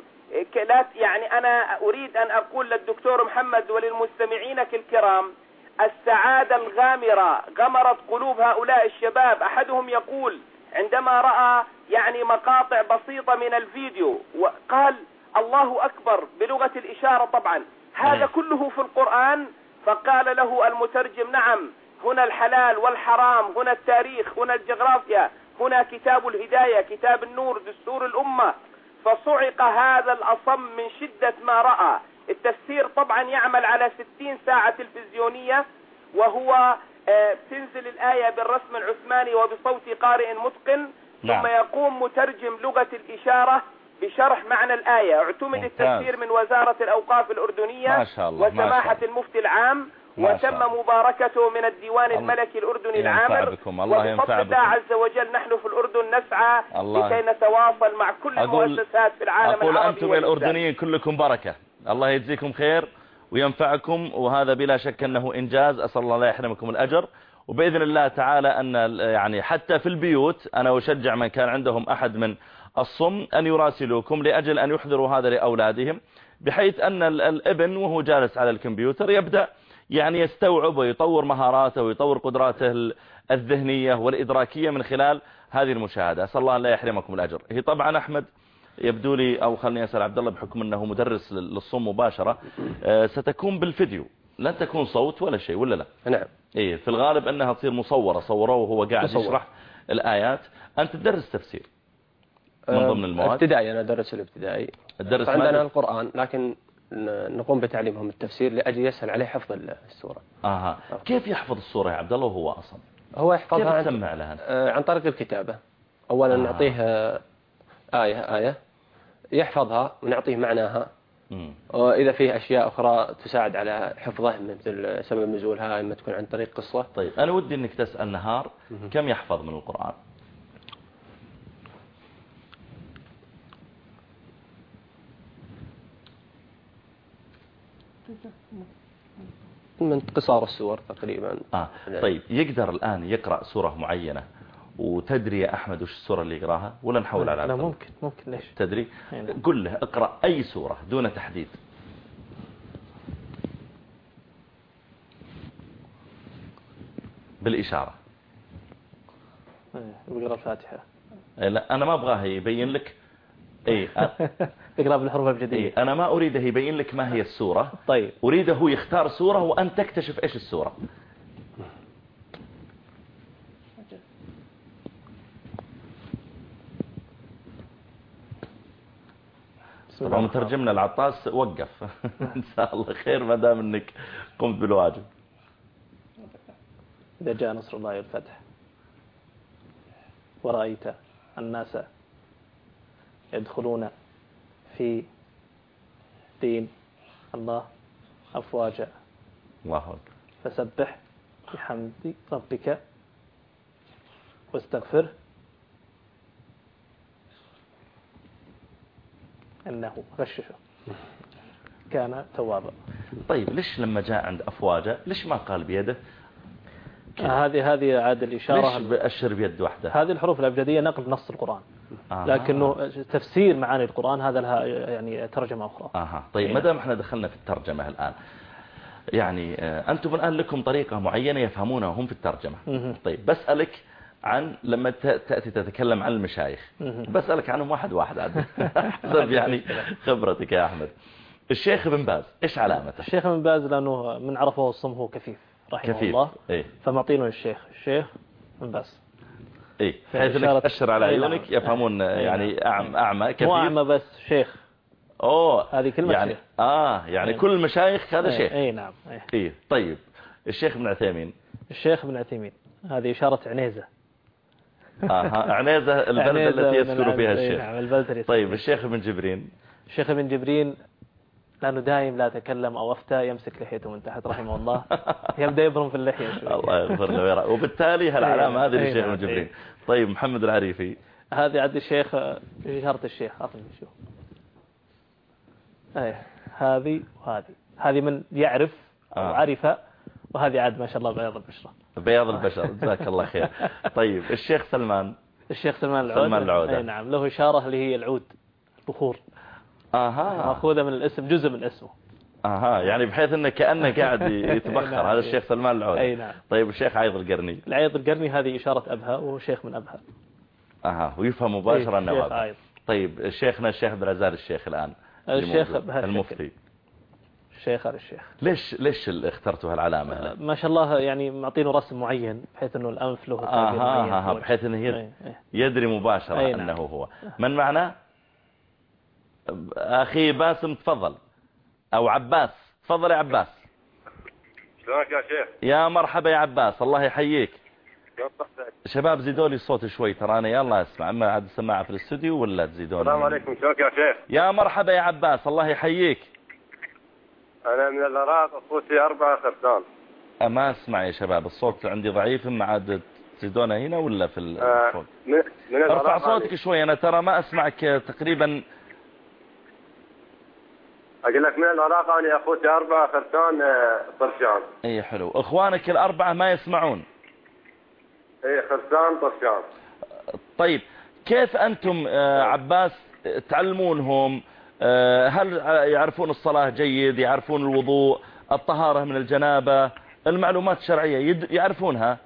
يعني أنا أريد أن أقول للدكتور محمد وللمستمعين الكرام السعادة الغامرة غمرت قلوب هؤلاء الشباب. أحدهم يقول عندما رأى يعني مقاطع بسيطة من الفيديو وقال الله أكبر بلغة الإشارة طبعا هذا كله في القرآن. فقال له المترجم نعم، هنا الحلال والحرام، هنا التاريخ، هنا الجغرافيا، هنا كتاب الهداية، كتاب النور، دستور الأمة. فصعق هذا الأصم من شدة ما رأى. التفسير طبعا يعمل على 60 ساعة تلفزيونية، وهو تنزل الآية بالرسم العثماني وبصوت قارئ متقن. نعم. ثم يقوم مترجم لغة الإشارة بشرح معنى الآية. اعتمد التفسير من وزارة الأوقاف الأردنية ما شاء الله. وسماحة المفتي العام، وتم مباركته من الديوان الملكي الأردني العامر. بكم. الله ينفع وبفضل الله عز وجل نحن في الأردن نسعى لكي نتواصل مع كل المؤسسات في العالم أقول العربي. أنتم الأردنيين كلكم بركة، الله يجزيكم خير وينفعكم، وهذا بلا شك أنه إنجاز. أسأل الله لا يحرمكم الأجر، وبإذن الله تعالى أن يعني حتى في البيوت أنا أشجع من كان عندهم أحد من الصم أن يراسلوكم لأجل أن يحضروا هذا لأولادهم، بحيث أن الابن وهو جالس على الكمبيوتر يبدأ يعني يستوعب ويطور مهاراته ويطور قدراته الذهنية والإدراكية من خلال هذه المشاهدة. أسأل الله لا يحرمكم الأجر. هي طبعا أحمد يبدو لي، أو خلني أسأل عبد الله بحكم أنه مدرس للصم مباشرة، ستكون بالفيديو، لن تكون صوت ولا شيء ولا لا؟ نعم. إيه، في الغالب أنها تصير مصورة، صوروه وهو قاعد يشرح الآيات. أنت تدرس تفسير من ضمن المواد؟ ابتدائي، أنا أدرس الابتدائي. عندنا القرآن، لكن نقوم بتعليمهم التفسير لأجل يسهل عليه حفظ السورة. كيف يحفظ السورة يا عبد الله وهو أصلا؟ هو يحفظها كيف تسمع لها؟ عن طريق الكتابة. أولا نعطيه آية يحفظها ونعطيه معناها، وإذا فيه أشياء أخرى تساعد على حفظه مثل سبب نزولها، إما تكون عن طريق قصة. طيب أنا ودي أنك تسأل نهار كم يحفظ من القرآن؟ من قصار السور تقريبا. طيب يقدر الآن يقرأ سورة معينة وتدري يا أحمد وش السورة اللي يقراها ولا نحول على لا ممكن ليش تدري؟ قل له اقرأ أي سورة دون تحديد. بالإشارة. بقرأ الفاتحة. لا أنا ما أبغاه يبين لك. تقرأ بالحروف الأبجدية. أنا ما أريده يبين لك ما هي السورة. طيب. أريده هو يختار سورة وأن تكتشف إيش السورة. طبعا مترجمنا العطاس وقف. إن شاء الله خير ما دام أنك قمت بالواجب. إذا جاء نصر الله والفتح ورأيت الناس يدخلون في دين الله أفواجا. الله أكبر. فسبح بحمد ربك واستغفره إنه غششه كان توابا. طيب ليش لما جاء عند أفواجا ليش ما قال بيده؟ هذه عاد الإشارة. ليش بأشر بيد واحدة؟ هذه الحروف الأبجدية نقل نص القرآن. لكنه تفسير معاني القرآن هذا لها يعني ترجمة أخرى. طيب ما دام احنا دخلنا في الترجمة الآن، يعني أنتم الآن لكم طريقة معينة يفهمونها هم في الترجمة. طيب بسألك عن لما تأتي تتكلم عن المشايخ، بسألك عنهم واحد عاد حسب يعني خبرتك يا أحمد. الشيخ ابن باز إيش علامته؟ الشيخ ابن باز لأنه من عرفه الصم هو كفيف رحمه الله. فمعطينه الشيخ ابن باز. حيث انك تأشر على عيونك يفهمون يعني أعمى كثير. مو أعمى بس شيخ. هذه كلمة يعني شيخ. يعني كل المشايخ هذا شيخ. نعم. طيب الشيخ ابن عثيمين. الشيخ ابن عثيمين هذه إشارة عنيزة. عنيزة البلدة التي يذكر فيها الشيخ. نعم البلدة. طيب الشيخ ابن جبرين. الشيخ ابن جبرين لأنه دائم لا تكلم أو أفتى يمسك لحيته من تحت رحمه الله. يبدأ يبرم في اللحية شوي. الله يغفر له وبالتالي هالعلامة هذه للشيخ ابن جبرين. طيب محمد العريفي. هذه عد الشيخ إشارة الشيخ. شوف هذه وهذه من يعرف أو عرف، وهذه عاد ما شاء الله بياض البشرة. بياض البشر. جزاك الله خير. طيب الشيخ سلمان. الشيخ سلمان العود. أي نعم، له إشارة اللي هي العود، بخور. مأخوذة من الاسم، جزء من اسمه. يعني بحيث انه كأنه قاعد يتبخر. نعم. هذا الشيخ سلمان العود. أي نعم. طيب الشيخ عايض القرني. العيض القرني هذه إشارة أبها، وهو شيخ من أبها. ويفهم مباشرة أنه الشيخ أبها. عايض. طيب شيخنا الشيخ عبد العزيز الشيخ الآن، الشيخ المفتي. الشيخ هذا الشيخ. ليش اخترتوا هالعلامة؟ ما شاء الله، يعني معطينه رسم معين بحيث انه الانف له تعبير معين. بحيث انه يدري مباشرة انه هو. من معنا؟ اخي باسم تفضل، او عباس تفضل يا عباس. شلونك يا شيخ؟ يا مرحبا يا عباس، الله يحييك. شباب زيدوا لي الصوت شوي، ترى انا يلا اسمع. اما عاد السماعة في الاستوديو ولا تزيدون؟ السلام عليكم. شلونك يا شيخ؟ يا مرحبا يا عباس، الله يحييك. أنا من العراق، أخوتي 4 خرسان. ما أسمع يا شباب، الصوت عندي ضعيف. ما عاد تزيدونه هنا ولا في الصوت؟ من ارفع صوتك شوي، أنا ترى ما أسمعك تقريبا. أقول لك من العراق، أنا أخوتي 4 خرسان طرشان. أي حلو. إخوانك ال4 ما يسمعون؟ أي خرسان طرشان. طيب كيف أنتم عباس تعلمونهم؟ هل يعرفون الصلاة جيد؟ يعرفون الوضوء، الطهارة من الجنابة، المعلومات الشرعية يعرفونها؟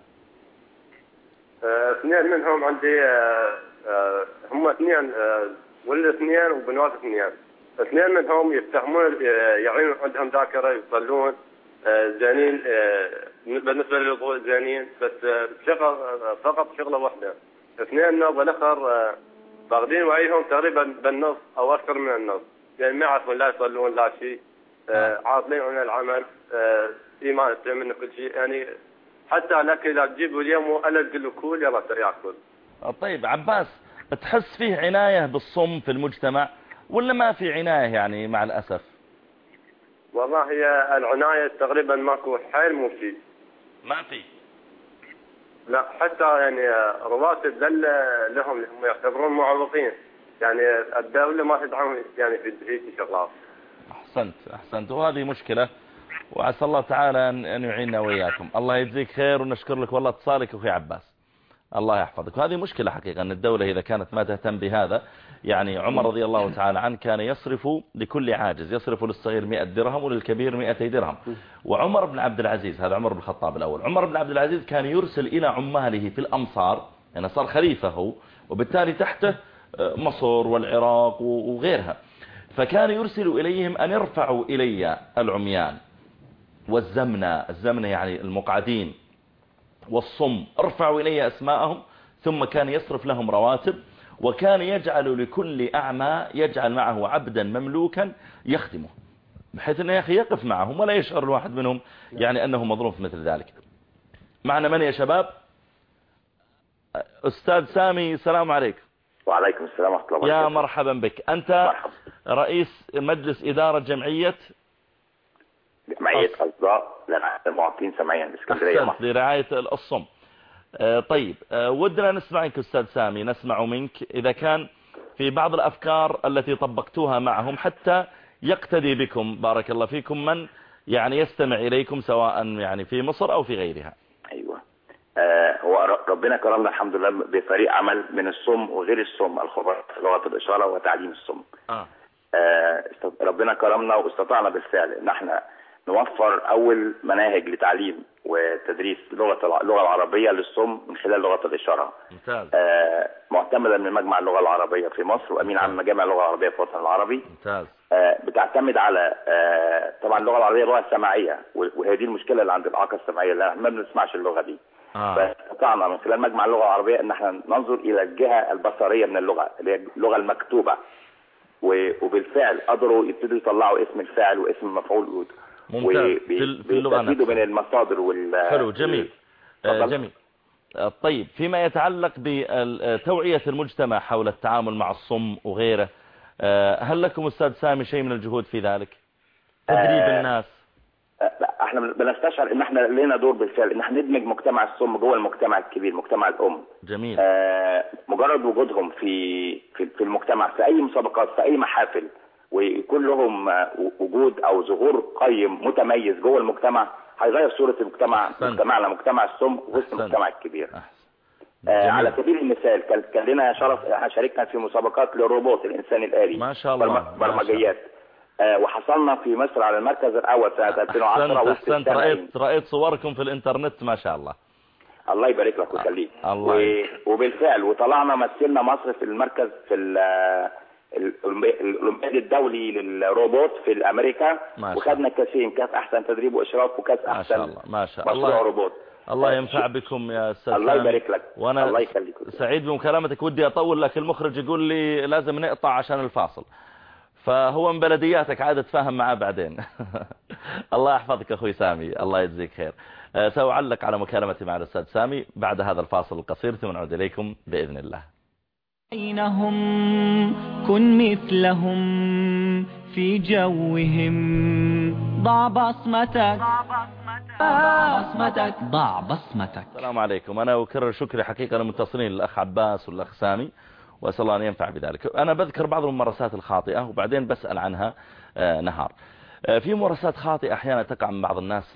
2 منهم عندي، هم 2 ولد 2 وبنات 2. 2 منهم يفتهمون، يعني عندهم ذاكرة، يصلون زينين، بالنسبة للوضوء زينين، بس فقط شغلة واحدة. 2 نوب الأخر فاقدين وعيهم تقريبا بالنص او اكثر من النص، يعني ما يعرفون لا يصلون لا شيء، عاطلين عن العمل، ايمان منه كل شيء، يعني حتى الاكل اذا تجيبوا اليوم الا تقول له كول يلا ياكل. طيب عباس، تحس فيه عناية بالصم في المجتمع ولا ما في عناية يعني مع الاسف؟ والله هي العناية تقريبا ماكو، حيل مو في، ما في. لا حتى يعني رواتب لهم هم يعتبرون معوقين، يعني الدولة ما تدعم يعني في هيك شغلات. أحسنت. وهذه مشكلة، وعسى الله تعالى أن يعيننا وإياكم. الله يجزيك خير ونشكر لك والله اتصالك أخي عباس، الله يحفظك. وهذه مشكلة حقيقة أن الدولة إذا كانت ما تهتم بهذا. يعني عمر رضي الله تعالى عنه كان يصرف لكل عاجز، يصرف للصغير 100 درهم وللكبير 200 درهم. وعمر بن عبد العزيز، هذا عمر بن الخطاب الأول، عمر بن عبد العزيز كان يرسل إلى عماله في الأمصار، يعني صار خليفة هو، وبالتالي تحته مصر والعراق وغيرها، فكان يرسل إليهم أن يرفعوا إلي العميان الزمنة يعني المقعدين والصم، ارفعوا إلي أسماءهم، ثم كان يصرف لهم رواتب، وكان يجعل لكل أعمى يجعل معه عبدا مملوكا يخدمه، بحيث أنه يا أخي يقف معهم ولا يشعر الواحد منهم يعني أنه مظلوم في مثل ذلك. معنا من يا شباب؟ أستاذ سامي، السلام عليكم. وعليكم السلام ورحمة الله وبركاته. يا مرحبا بك. أنت مرحبا. رئيس مجلس إدارة جمعية أصداء لرعاية المعاقين سمعيا باسكندرية مصر، لرعاية الصم. طيب ودنا نسمعك أستاذ سامي، نسمع منك إذا كان في بعض الأفكار التي طبقتوها معهم حتى يقتدي بكم بارك الله فيكم من يعني يستمع إليكم سواء يعني في مصر أو في غيرها. أيوة. هو ربنا كرمنا الحمد لله بفريق عمل من الصم وغير الصم، الخبراء في لغة الإشارة وتعليم الصم. ربنا كرمنا واستطعنا بالفعل ان احنا نوفر اول مناهج لتعليم وتدريس اللغة العربية للصم من خلال لغة الإشارة. ممتاز. معتمدا من مجمع اللغة العربية في مصر وأمين عام مجامع اللغة العربية في الوطن العربي. ممتاز. بتعتمد على طبعا اللغة العربية لغة سمعية، وهي دي المشكلة اللي عند الإعاقة السمعية، اللي ما بنسمعش اللغة دي. فاستطعنا من خلال مجمع اللغة العربية ان احنا ننظر الى الجهة البصرية من اللغة اللي هي اللغة المكتوبة، وبالفعل قدروا يبتدوا يطلعوا اسم الفاعل واسم المفعول. ممتاز. في اللغة نفسها من المصادر حلو. جميل. جميل. طيب فيما يتعلق بتوعية المجتمع حول التعامل مع الصم وغيره، هل لكم أستاذ سامي شيء من الجهود في ذلك؟ تدريب الناس؟ احنا بنستشعر ان احنا لنا دور بالفعل ان احنا ندمج مجتمع الصم جوه المجتمع الكبير، مجتمع الام. جميل. مجرد وجودهم في المجتمع في اي مسابقات في اي محافل ويكون لهم وجود او ظهور قيم متميز جوه المجتمع، هيغير صوره المجتمع، مجتمعنا مجتمع السم وسط المجتمع الكبير. على سبيل المثال كان لنا شرف، شاركنا في مسابقات للروبوت الانسان الآلي ما شاء الله، برمجيات، وحصلنا في مصر على المركز الاول سنه 2010. احسنت. رأيت صوركم في الانترنت ما شاء الله. الله يبارك لك ويخليك. وبالفعل وطلعنا مثلنا مصر في المركز في الاولمبياد الدولي للروبوت في امريكا، وخدنا كاسين، كاس احسن تدريب واشراف وكاس احسن ما شاء الله مشروع روبوت. الله ينفع بكم يا استاذ. الله يبارك لك. وانا الله يخليك. سعيد بمكالمتك. ودي اطول لك، المخرج يقول لي لازم نقطع عشان الفاصل، فهو من بلدياتك عاد تفاهم معاه بعدين. الله يحفظك اخوي سامي، الله يجزيك خير. سأعلق على مكالمتي مع الأستاذ سامي بعد هذا الفاصل القصير، ثم نعود إليكم بإذن الله. بينهم كن مثلهم في جوهم، ضع بصمتك ضع بصمتك. السلام عليكم. أنا أكرر شكري حقيقة للمتصلين الأخ عباس والأخ سامي، وأسأل الله أن ينفع بذلك. أنا بذكر بعض الممارسات الخاطئة وبعدين بسأل عنها نهار. في ممارسات خاطئة أحيانا تقع من بعض الناس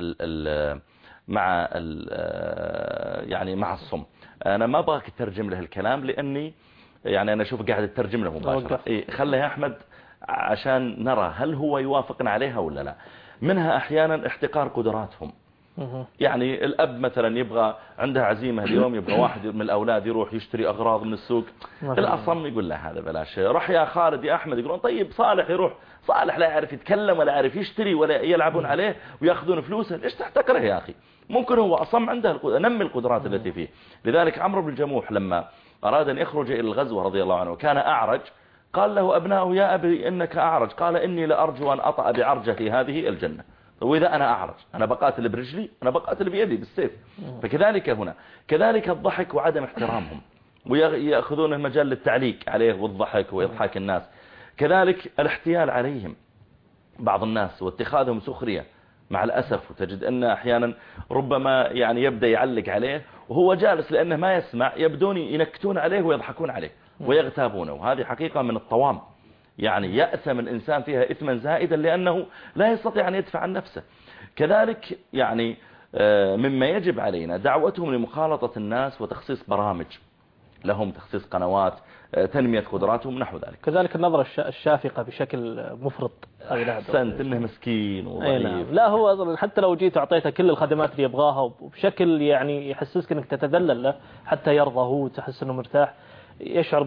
مع الصم. أنا ما أبغاك تترجم له الكلام، لأني يعني أنا أشوف قاعد أترجم له مباشرة. خليه يا أحمد عشان نرى هل هو يوافقنا عليها ولا لا. منها أحيانا احتقار قدراتهم. يعني الأب مثلا يبغى عنده عزيمة اليوم، يبغى واحد من الأولاد يروح يشتري أغراض من السوق، الأصم يقول له هذا بلاش، روح يا خالد يا أحمد. يقولون طيب صالح يروح، صالح لا يعرف يتكلم ولا يعرف يشتري ولا يلعبون عليه ويأخذون فلوسه، ليش تحتقره يا أخي؟ ممكن هو أصم عنده نمي القدرات التي فيه. لذلك عمرو بن الجموح لما أراد أن يخرج إلى الغزوة رضي الله عنه وكان أعرج، قال له أبناؤه يا أبي إنك أعرج، قال إني لأرجو أن أطأ بعرجتي هذه الجنة. وإذا أنا أعرج أنا بقاتل برجلي، أنا بقاتل بيدي بالسيف. فكذلك هنا، كذلك الضحك وعدم احترامهم، ويأخذون المجال للتعليق عليه والضحك وإضحاك الناس. كذلك الاحتيال عليهم بعض الناس واتخاذهم سخرية مع الأسف. وتجد أن أحيانا ربما يعني يبدأ يعلق عليه وهو جالس لأنه ما يسمع، يبدون ينكتون عليه ويضحكون عليه ويغتابونه، وهذه حقيقة من الطوام. يعني يأثم الإنسان فيها إثما زائدا لأنه لا يستطيع أن يدفع عن نفسه. كذلك يعني مما يجب علينا دعوتهم لمخالطة الناس وتخصيص برامج لهم، تخصيص قنوات تنمية قدراتهم نحو ذلك. كذلك النظرة الشافقة بشكل مفرط. أحسنت، إنه مسكين وضعيف. نعم. لا هو حتى لو جيت وعطيته كل الخدمات اللي يبغاها وبشكل يعني يحسسك أنك تتذلل له حتى يرضى هو وتحس أنه مرتاح، يشعر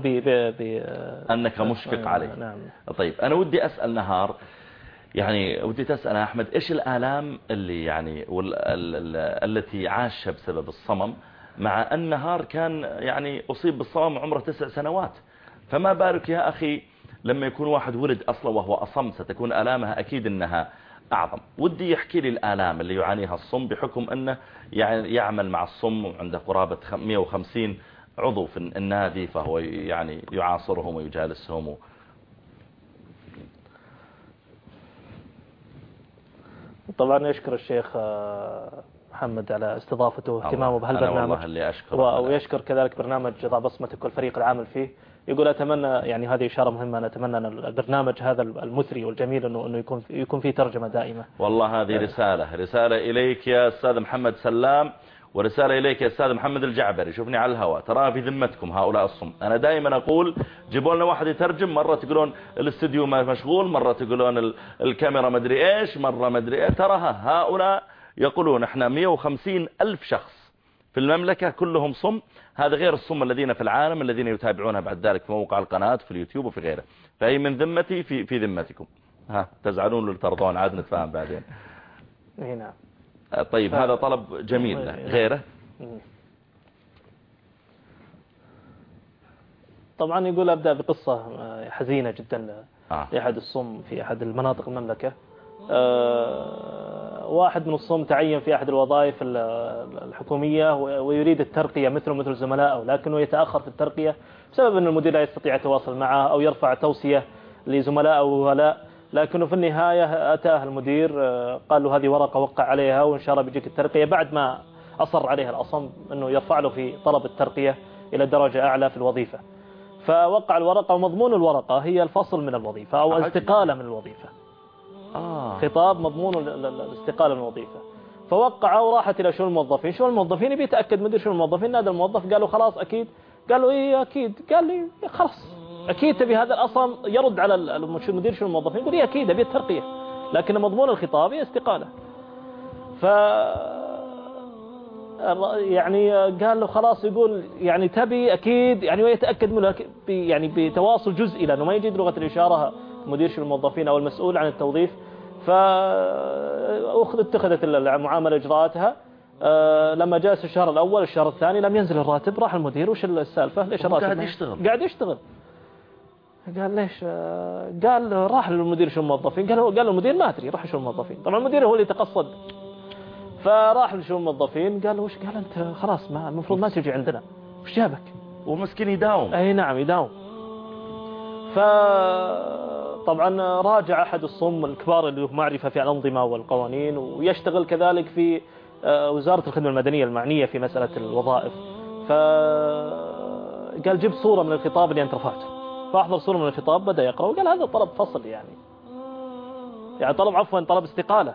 أنك مشفق عليه. نعم. طيب أنا ودي أسأل نهار، يعني ودي تسأل أحمد إيش الآلام اللي يعني التي عاشها بسبب الصمم، مع أن نهار كان يعني أصيب بالصمم عمره 9 سنوات، فما بالك يا أخي لما يكون واحد ولد أصلا وهو أصم، ستكون آلامها أكيد أنها أعظم. ودي يحكي لي الآلام اللي يعانيها الصم بحكم أنه يعني يعمل مع الصم وعنده قرابة 150 عضو في النادي، فهو يعني يعاصرهم ويجالسهم طبعا يشكر الشيخ محمد على استضافته واهتمامه بهالبرنامج، ويشكر كذلك برنامج ضع بصمتك والفريق العامل فيه. يقول أتمنى، يعني هذه إشارة مهمة، أنا أتمنى أن البرنامج هذا المثري والجميل أنه يكون فيه ترجمة دائمة. والله هذه رسالة إليك يا أستاذ محمد سلام، ورسالة إليك يا أستاذ محمد الجعبري، شوفني على الهواء، ترى في ذمتكم هؤلاء الصم. أنا دائما أقول جيبوا لنا واحد يترجم، مرة تقولون الاستديو مشغول، مرة تقولون الكاميرا مدري إيش، مرة مدري إيه. ترى هؤلاء يقولون احنا 150 ألف شخص في المملكة كلهم صم، هذا غير الصم الذين في العالم الذين يتابعونها بعد ذلك في موقع القناة في اليوتيوب وفي غيره. فهي من ذمتي في ذمتكم. تزعلون ولا ترضون؟ عاد نتفاهم بعدين. نعم. طيب هذا طلب جميل. غيره طبعا يقول أبدأ بقصة حزينة جدا لأحد الصم في أحد المناطق المملكة. واحد من الصم تعين في أحد الوظائف الحكومية ويريد الترقية مثل زملائه، لكنه يتأخر في الترقية بسبب أن المدير لا يستطيع التواصل معه أو يرفع توصية لزملائه وهؤلاء. لكنه في النهاية أتاه المدير قال له هذه ورقة وقع عليها وإن شاء الله بيجيك الترقية، بعد ما أصر عليها الأصم أنه يرفع له في طلب الترقية إلى درجة أعلى في الوظيفة. فوقع الورقة، ومضمون الورقة هي الفصل من الوظيفة أو الاستقالة من الوظيفة. خطاب مضمون الاستقالة من الوظيفة. فوقع وراحت إلى شؤون الموظفين. شؤون الموظفين يبي يتأكد، مدير شؤون الموظفين نادى الموظف قال له خلاص أكيد، قال له إيه أكيد، قال لي خلاص أكيد تبي هذا الأصلا. يرد على مدير شؤون الموظفين يقول إيه أكيد أبي الترقية، لكن مضمون الخطاب هي استقالة. ف يعني قال له خلاص، يقول يعني تبي أكيد يعني، ويتأكد منه يعني بتواصل جزئي، لأنه ما يجيد لغة الإشارة مدير شؤون الموظفين أو المسؤول عن التوظيف. اتخذت المعاملة إجراءاتها. لما جاء الشهر الأول، الشهر الثاني لم ينزل الراتب. راح المدير وش السالفة، ليش الراتب قاعد يشتغل؟ قال ليش؟ قال راح للمدير شؤون الموظفين. قال المدير ما أدري، راح شؤون الموظفين. طبعا المدير هو اللي يتقصد. فراح لشؤون الموظفين قال له وش؟ قال أنت خلاص ما المفروض ما تجي عندنا، وش جابك؟ ومسكين يداوم. أي نعم يداوم. فطبعا راجع أحد الصم الكبار اللي له معرفة في الأنظمة والقوانين، ويشتغل كذلك في وزارة الخدمة المدنية المعنية في مسألة الوظائف. فقال جيب صورة من الخطاب اللي أنت رفعته. فأحضر صورة من الخطاب، بدأ يقرأ وقال هذا طلب فصل يعني طلب استقالة.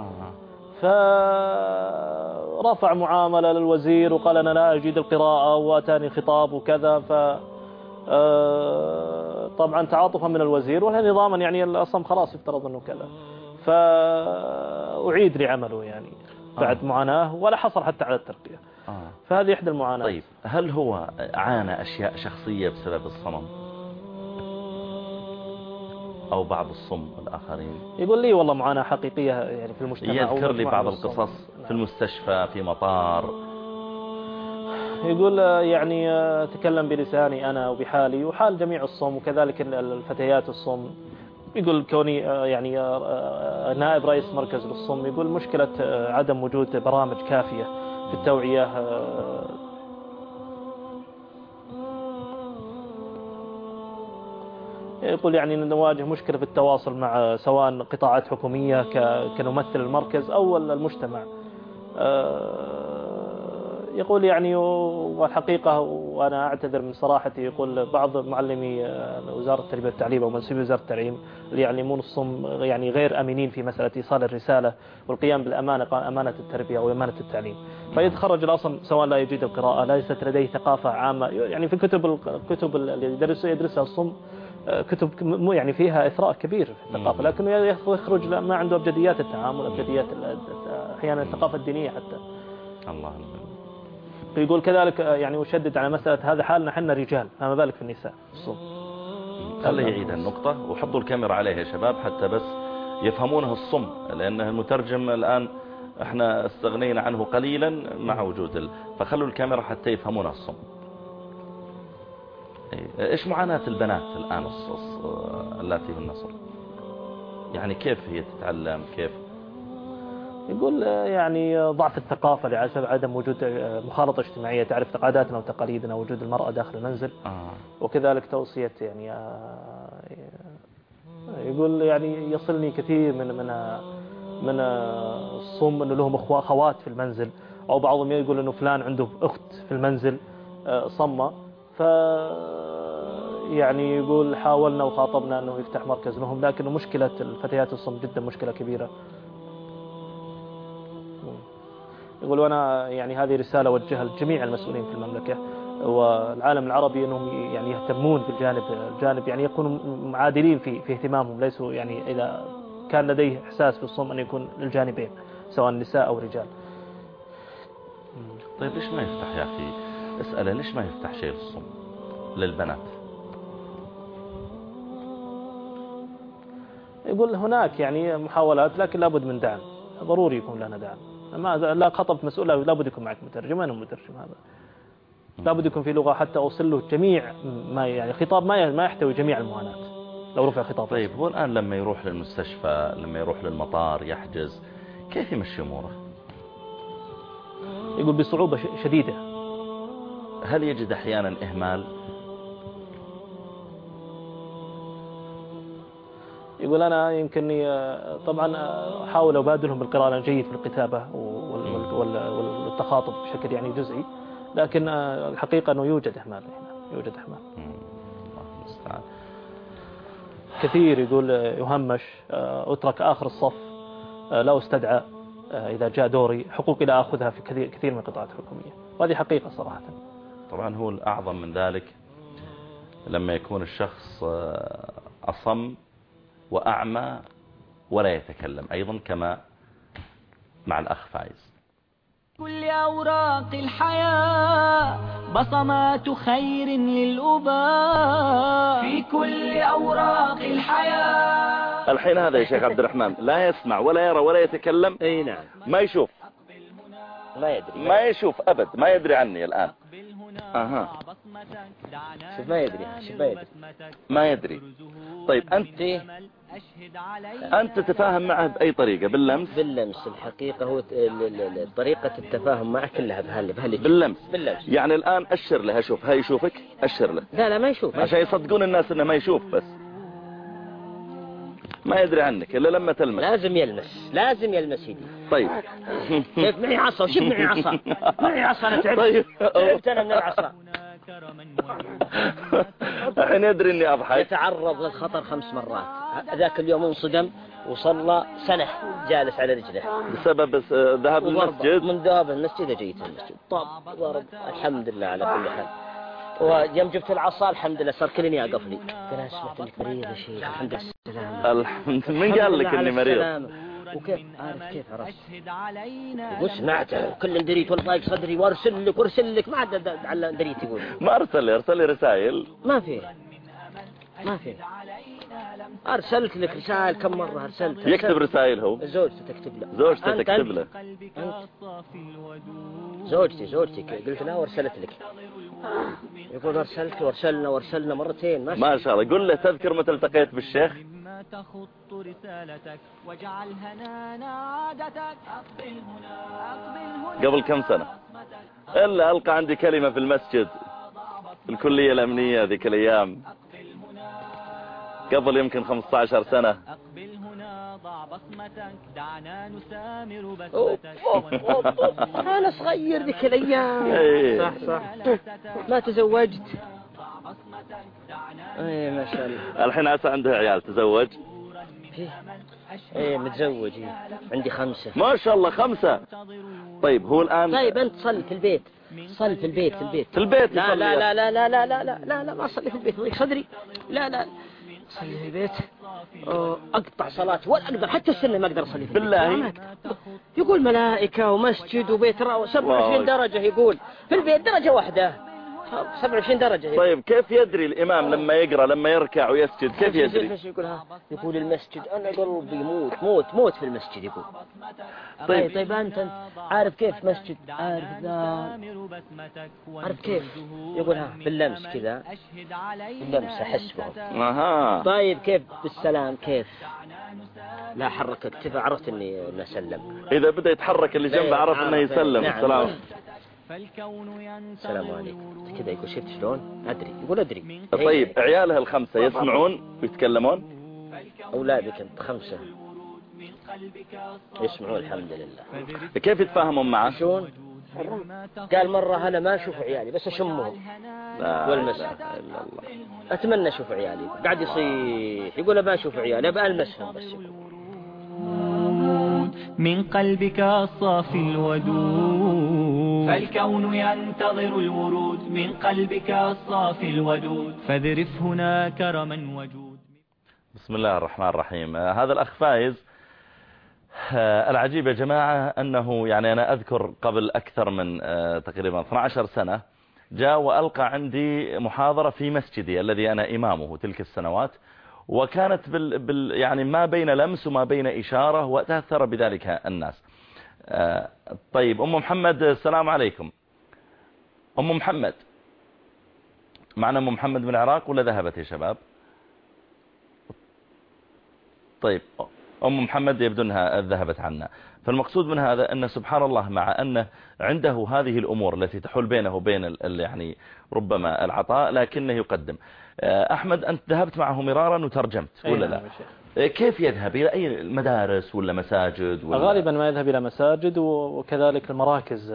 فرفع معاملة للوزير وقال أنا لا أجيد القراءة وأتاني الخطاب وكذا. طبعا تعاطفا من الوزير، ولا نظاما يعني الأصم خلاص يفترض أنه كذا. فأعيد لعمله يعني بعد معاناة، ولا حصل حتى على الترقية. فهذه إحدى المعاناة. طيب هل هو عانى أشياء شخصية بسبب الصمم أو بعض الصم الآخرين؟ يقول لي والله معاناة حقيقية يعني في المجتمع. يذكر لي بعض القصص في المستشفى، في مطار. يقول يعني تكلم بلساني أنا وبحالي وحال جميع الصم، وكذلك الفتيات الصم. يقول كوني يعني نائب رئيس مركز للصم، يقول مشكلة عدم وجود برامج كافية في التوعية. يقول يعني نواجه مشكلة في التواصل مع سواء قطاعات حكومية كنمثل المركز أو المجتمع. يقول يعني والحقيقة وأنا أعتذر من صراحتي، يقول بعض معلمي وزارة التربية والتعليم أو منسوبي وزارة التعليم اللي يعلمون الصم يعني غير أمينين في مسألة إيصال الرسالة والقيام بالأمانة، أمانة التربية أو أمانة التعليم. فيتخرج الأصم سواء لا يجيد القراءة، ليست لديه ثقافة عامة. يعني في الكتب اللي يدرسها الصم كتب يعني فيها إثراء كبير في الثقافة، لكنه يخرج ما عنده أبجديات التعامل، أبجديات أحيانا الثقافة الدينية حتى. الله. يقول كذلك يعني وشدد على مسألة هذا حالنا حنا رجال، فما بالك في النساء الصم. خليه يعيد النقطة وحطوا الكاميرا عليه يا شباب حتى بس يفهمونه الصم، لأنه المترجم الآن احنا استغنينا عنه قليلا مع وجود فخلوا الكاميرا حتى يفهمونه الصم. ايش معاناة البنات الآن اللاتي في النصر؟ يعني كيف هي تتعلم؟ كيف؟ يقول يعني ضعف الثقافة لعدم عدم وجود مخالطة اجتماعية تعرف عاداتنا وتقاليدنا، وجود المرأة داخل المنزل. وكذلك توصية يعني يقول يعني يصلني كثير من الصم انه لهم اخوات في المنزل، او بعضهم يقول انه فلان عنده اخت في المنزل صمة. ف يعني يقول حاولنا وخاطبنا انه يفتح مركز لهم، لكن مشكلة الفتيات الصم جدا مشكلة كبيرة. يقول وانا يعني هذه رسالة وجهها لجميع المسؤولين في المملكة والعالم العربي انهم يعني يهتمون بالجانب يعني يكونوا عادلين في اهتمامهم، ليسوا يعني اذا كان لديه احساس في الصم ان يكون للجانبين سواء نساء او رجال. طيب ليش ما يفتح يا اخي؟ اسأله ليش ما يفتح شيء للصم للبنات؟ يقول هناك يعني محاولات لكن لابد من دعم، ضروري يكون لنا دعم. لا خطبت مسؤول لابد يكون معك مترجم. أنا مترجم هذا لابد يكون في لغة حتى أوصل له جميع ما يعني خطاب ما يحتوي جميع المعاناة لو رفع خطاب. طيب هو الآن لما يروح للمستشفى، لما يروح للمطار يحجز، كيف يمشي أموره؟ يقول بصعوبة شديدة. هل يجد أحيانا إهمال؟ يقول أنا يمكنني طبعا أحاول أبادلهم بالقراءة، أنا جيد في الكتابة والتخاطب بشكل يعني جزئي، لكن الحقيقة أنه يوجد إهمال هنا، يوجد إهمال. المستعان. كثير يقول يهمش، أترك آخر الصف، لا أستدعى إذا جاء دوري، حقوقي لا أخذها في كثير من القطاعات الحكومية، وهذه حقيقة صراحة. طبعا هو الأعظم من ذلك لما يكون الشخص أصم وأعمى ولا يتكلم أيضا، كما مع الأخ فايز. كل أوراق الحياة بصمات خير للأباء، في كل أوراق الحياة. الحين هذا يا شيخ عبد الرحمن لا يسمع ولا يرى ولا يتكلم. اي نعم. ما يشوف، ما يدري، ما يشوف أبد، ما يدري عني الآن. شوف ما يدري، شوف ما يدري، ما يدري. طيب أنت تتفاهم معه بأي طريقة؟ باللمس؟ باللمس الحقيقة هو طريقة التفاهم معه كلها باللمس. يعني الآن أشر له، أشوف، هاي يشوفك، أشر له. لا ما يشوف، عشان يصدقون الناس إنه ما يشوف، بس ما يدري عنك إلا لما تلمس. لازم يلمس، لازم يلمس يدي. طيب كيف معي عصا؟ وشوف معي عصا، معي عصا، أنا تعبت. طيب تعبت أنا من العصا. الحين يدري إني أضحك. يتعرض للخطر 5 مرات. ذاك اليوم انصدم وصلى سنة جالس على رجله بسبب ذهاب المسجد. من ذهاب المسجد جيت المسجد طب ضرب. الحمد لله على كل حال. ويوم جبت العصا الحمد لله صار كلني أقف لي. قال سمعت انك مريض يا شيخ. الحمد لله. الحمد لله. من قال لك اني مريض؟ وكيف عارف كيف عرفت؟ يقول سمعته وكل دريت والله صدري وارسل لك ما عاد على دريت. يقول ما ارسل لي رسائل. ما في أرسلت لك رسائل كم مرة أرسلت. يكتب رسائل هو؟ زوجتي تكتب له. زوجته تكتب له. زوجتي قلت لها وارسلت لك. يقول أرسلت وارسلنا مرتين. ما شاء الله. قل له تذكر متى التقيت بالشيخ؟ تخط رسالتك واجعل هنانا عادتك. أقبل هنا قبل كم سنة؟ إلا ألقى عندي كلمة في المسجد الكلية الأمنية ذيك الأيام قبل يمكن 15 سنة. أقبل هنا ضع بصمتك دعنا نسامر بسمتك. أنا صغير ذيك الأيام. صح ما تزوجت. ايه ما شاء الله. الحين عسى عنده عيال. تزوج؟ ايه متزوج. عندي 5. ما شاء الله 5. طيب هو الآن. طيب أنت صلي في البيت. صلي في البيت. في البيت لا لا لا لا لا لا لا لا لا لا ما أصلي في البيت ضيق صدري. لا صلي في البيت. أقطع صلاة ولا أقدر حتى السنة ما أقدر أصلي في البيت. بالله. يقول ملائكة ومسجد وبيت 27 درجة. يقول في البيت درجة واحدة 27 درجة. طيب كيف يدري الإمام لما يقرأ لما يركع ويسجد كيف يدري؟ يقول المسجد أنا قلبي موت في المسجد. يقول طيب أنت عارف كيف مسجد؟ عارف كيف؟ يقول باللمس كذا باللمس أحس به. طيب كيف بالسلام كيف؟ لا حركك كذا عرفت إني سلم. إذا بدأ يتحرك اللي جنبه عرف إنه يسلم. السلام. السلام عليكم كذا. يقول شفت شلون؟ أدري. طيب عيالها ال5 يسمعون ويتكلمون؟ أولادك أنت 5 يسمعون الحمد لله. كيف يتفاهمون معه؟ شلون؟ قال مرة أنا ما أشوف عيالي بس أشمهم والمسهم. أتمنى أشوف عيالي. قاعد يصيح يقول ما أشوف عيالي أبقى ألمسهم بس. من قلبك الصافي الودود فالكون ينتظر الورود. من قلبك الصافي الودود فاذرف هنا كرما وجود. بسم الله الرحمن الرحيم. هذا الأخ فايز العجيب يا جماعة أنه يعني أنا أذكر قبل أكثر من تقريبا 12 سنة جاء وألقى عندي محاضرة في مسجدي الذي أنا إمامه تلك السنوات، وكانت يعني ما بين لمس وما بين إشارة، وتأثر بذلك الناس. طيب أم محمد السلام عليكم. أم محمد معنا؟ أم محمد من العراق ولا ذهبت يا شباب؟ طيب أم محمد يبدو أنها ذهبت عنا. فالمقصود من هذا أن سبحان الله مع أنه عنده هذه الأمور التي تحول بينه وبين يعني ربما العطاء لكنه يقدم. أحمد أنت ذهبت معه مرارا وترجمت ولا لا؟ كيف يذهب إلى أي مدارس ولا مساجد ولا؟ غالبا ما يذهب إلى مساجد وكذلك المراكز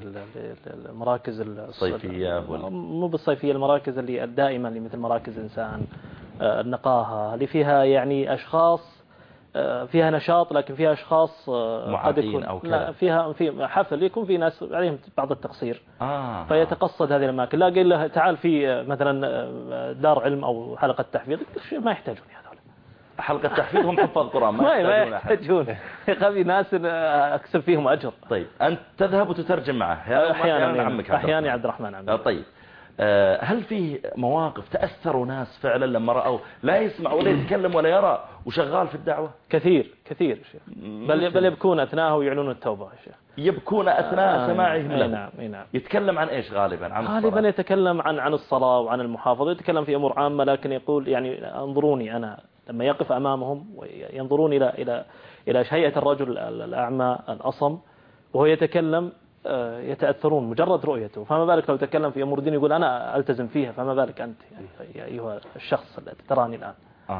الصيفية مو بالصيفية، المراكز اللي الدائمة اللي مثل مراكز إنسان النقاهة، اللي فيها يعني أشخاص فيها نشاط، لكن فيها أشخاص معاقين أو كذا، فيها في حفل يكون في ناس عليهم بعض التقصير فيتقصد هذه الأماكن. لا قيل له تعال في مثلا دار علم أو حلقة تحفيظ، ما يحتاجون هذول. حلقة تحفيظ هم حفاظ قرآن ما يحتاجون يقضي ناس أكسب فيهم أجر. طيب أنت تذهب وتترجم معه أحيانا عبد الرحمن عمك. طيب هل في مواقف تأثروا ناس فعلا لما رأوا لا يسمع ولا يتكلم ولا يرى وشغال في الدعوة؟ كثير شيخ، بل يبكون أثناءه ويعلنون التوبة يا شيخ. يبكون أثناء سماعهم له. نعم. يتكلم عن إيش غالبا؟ غالبا يتكلم عن الصلاة وعن المحافظة، يتكلم في أمور عامة، لكن يقول يعني انظروني أنا لما يقف أمامهم وينظرون إلى هيئة الرجل الأعمى الأصم وهو يتكلم يتأثرون مجرد رؤيته، فما بالك لو تكلم في أمور دين يقول أنا ألتزم فيها، فما بالك أنت يعني يا أيها الشخص الذي تراني الآن.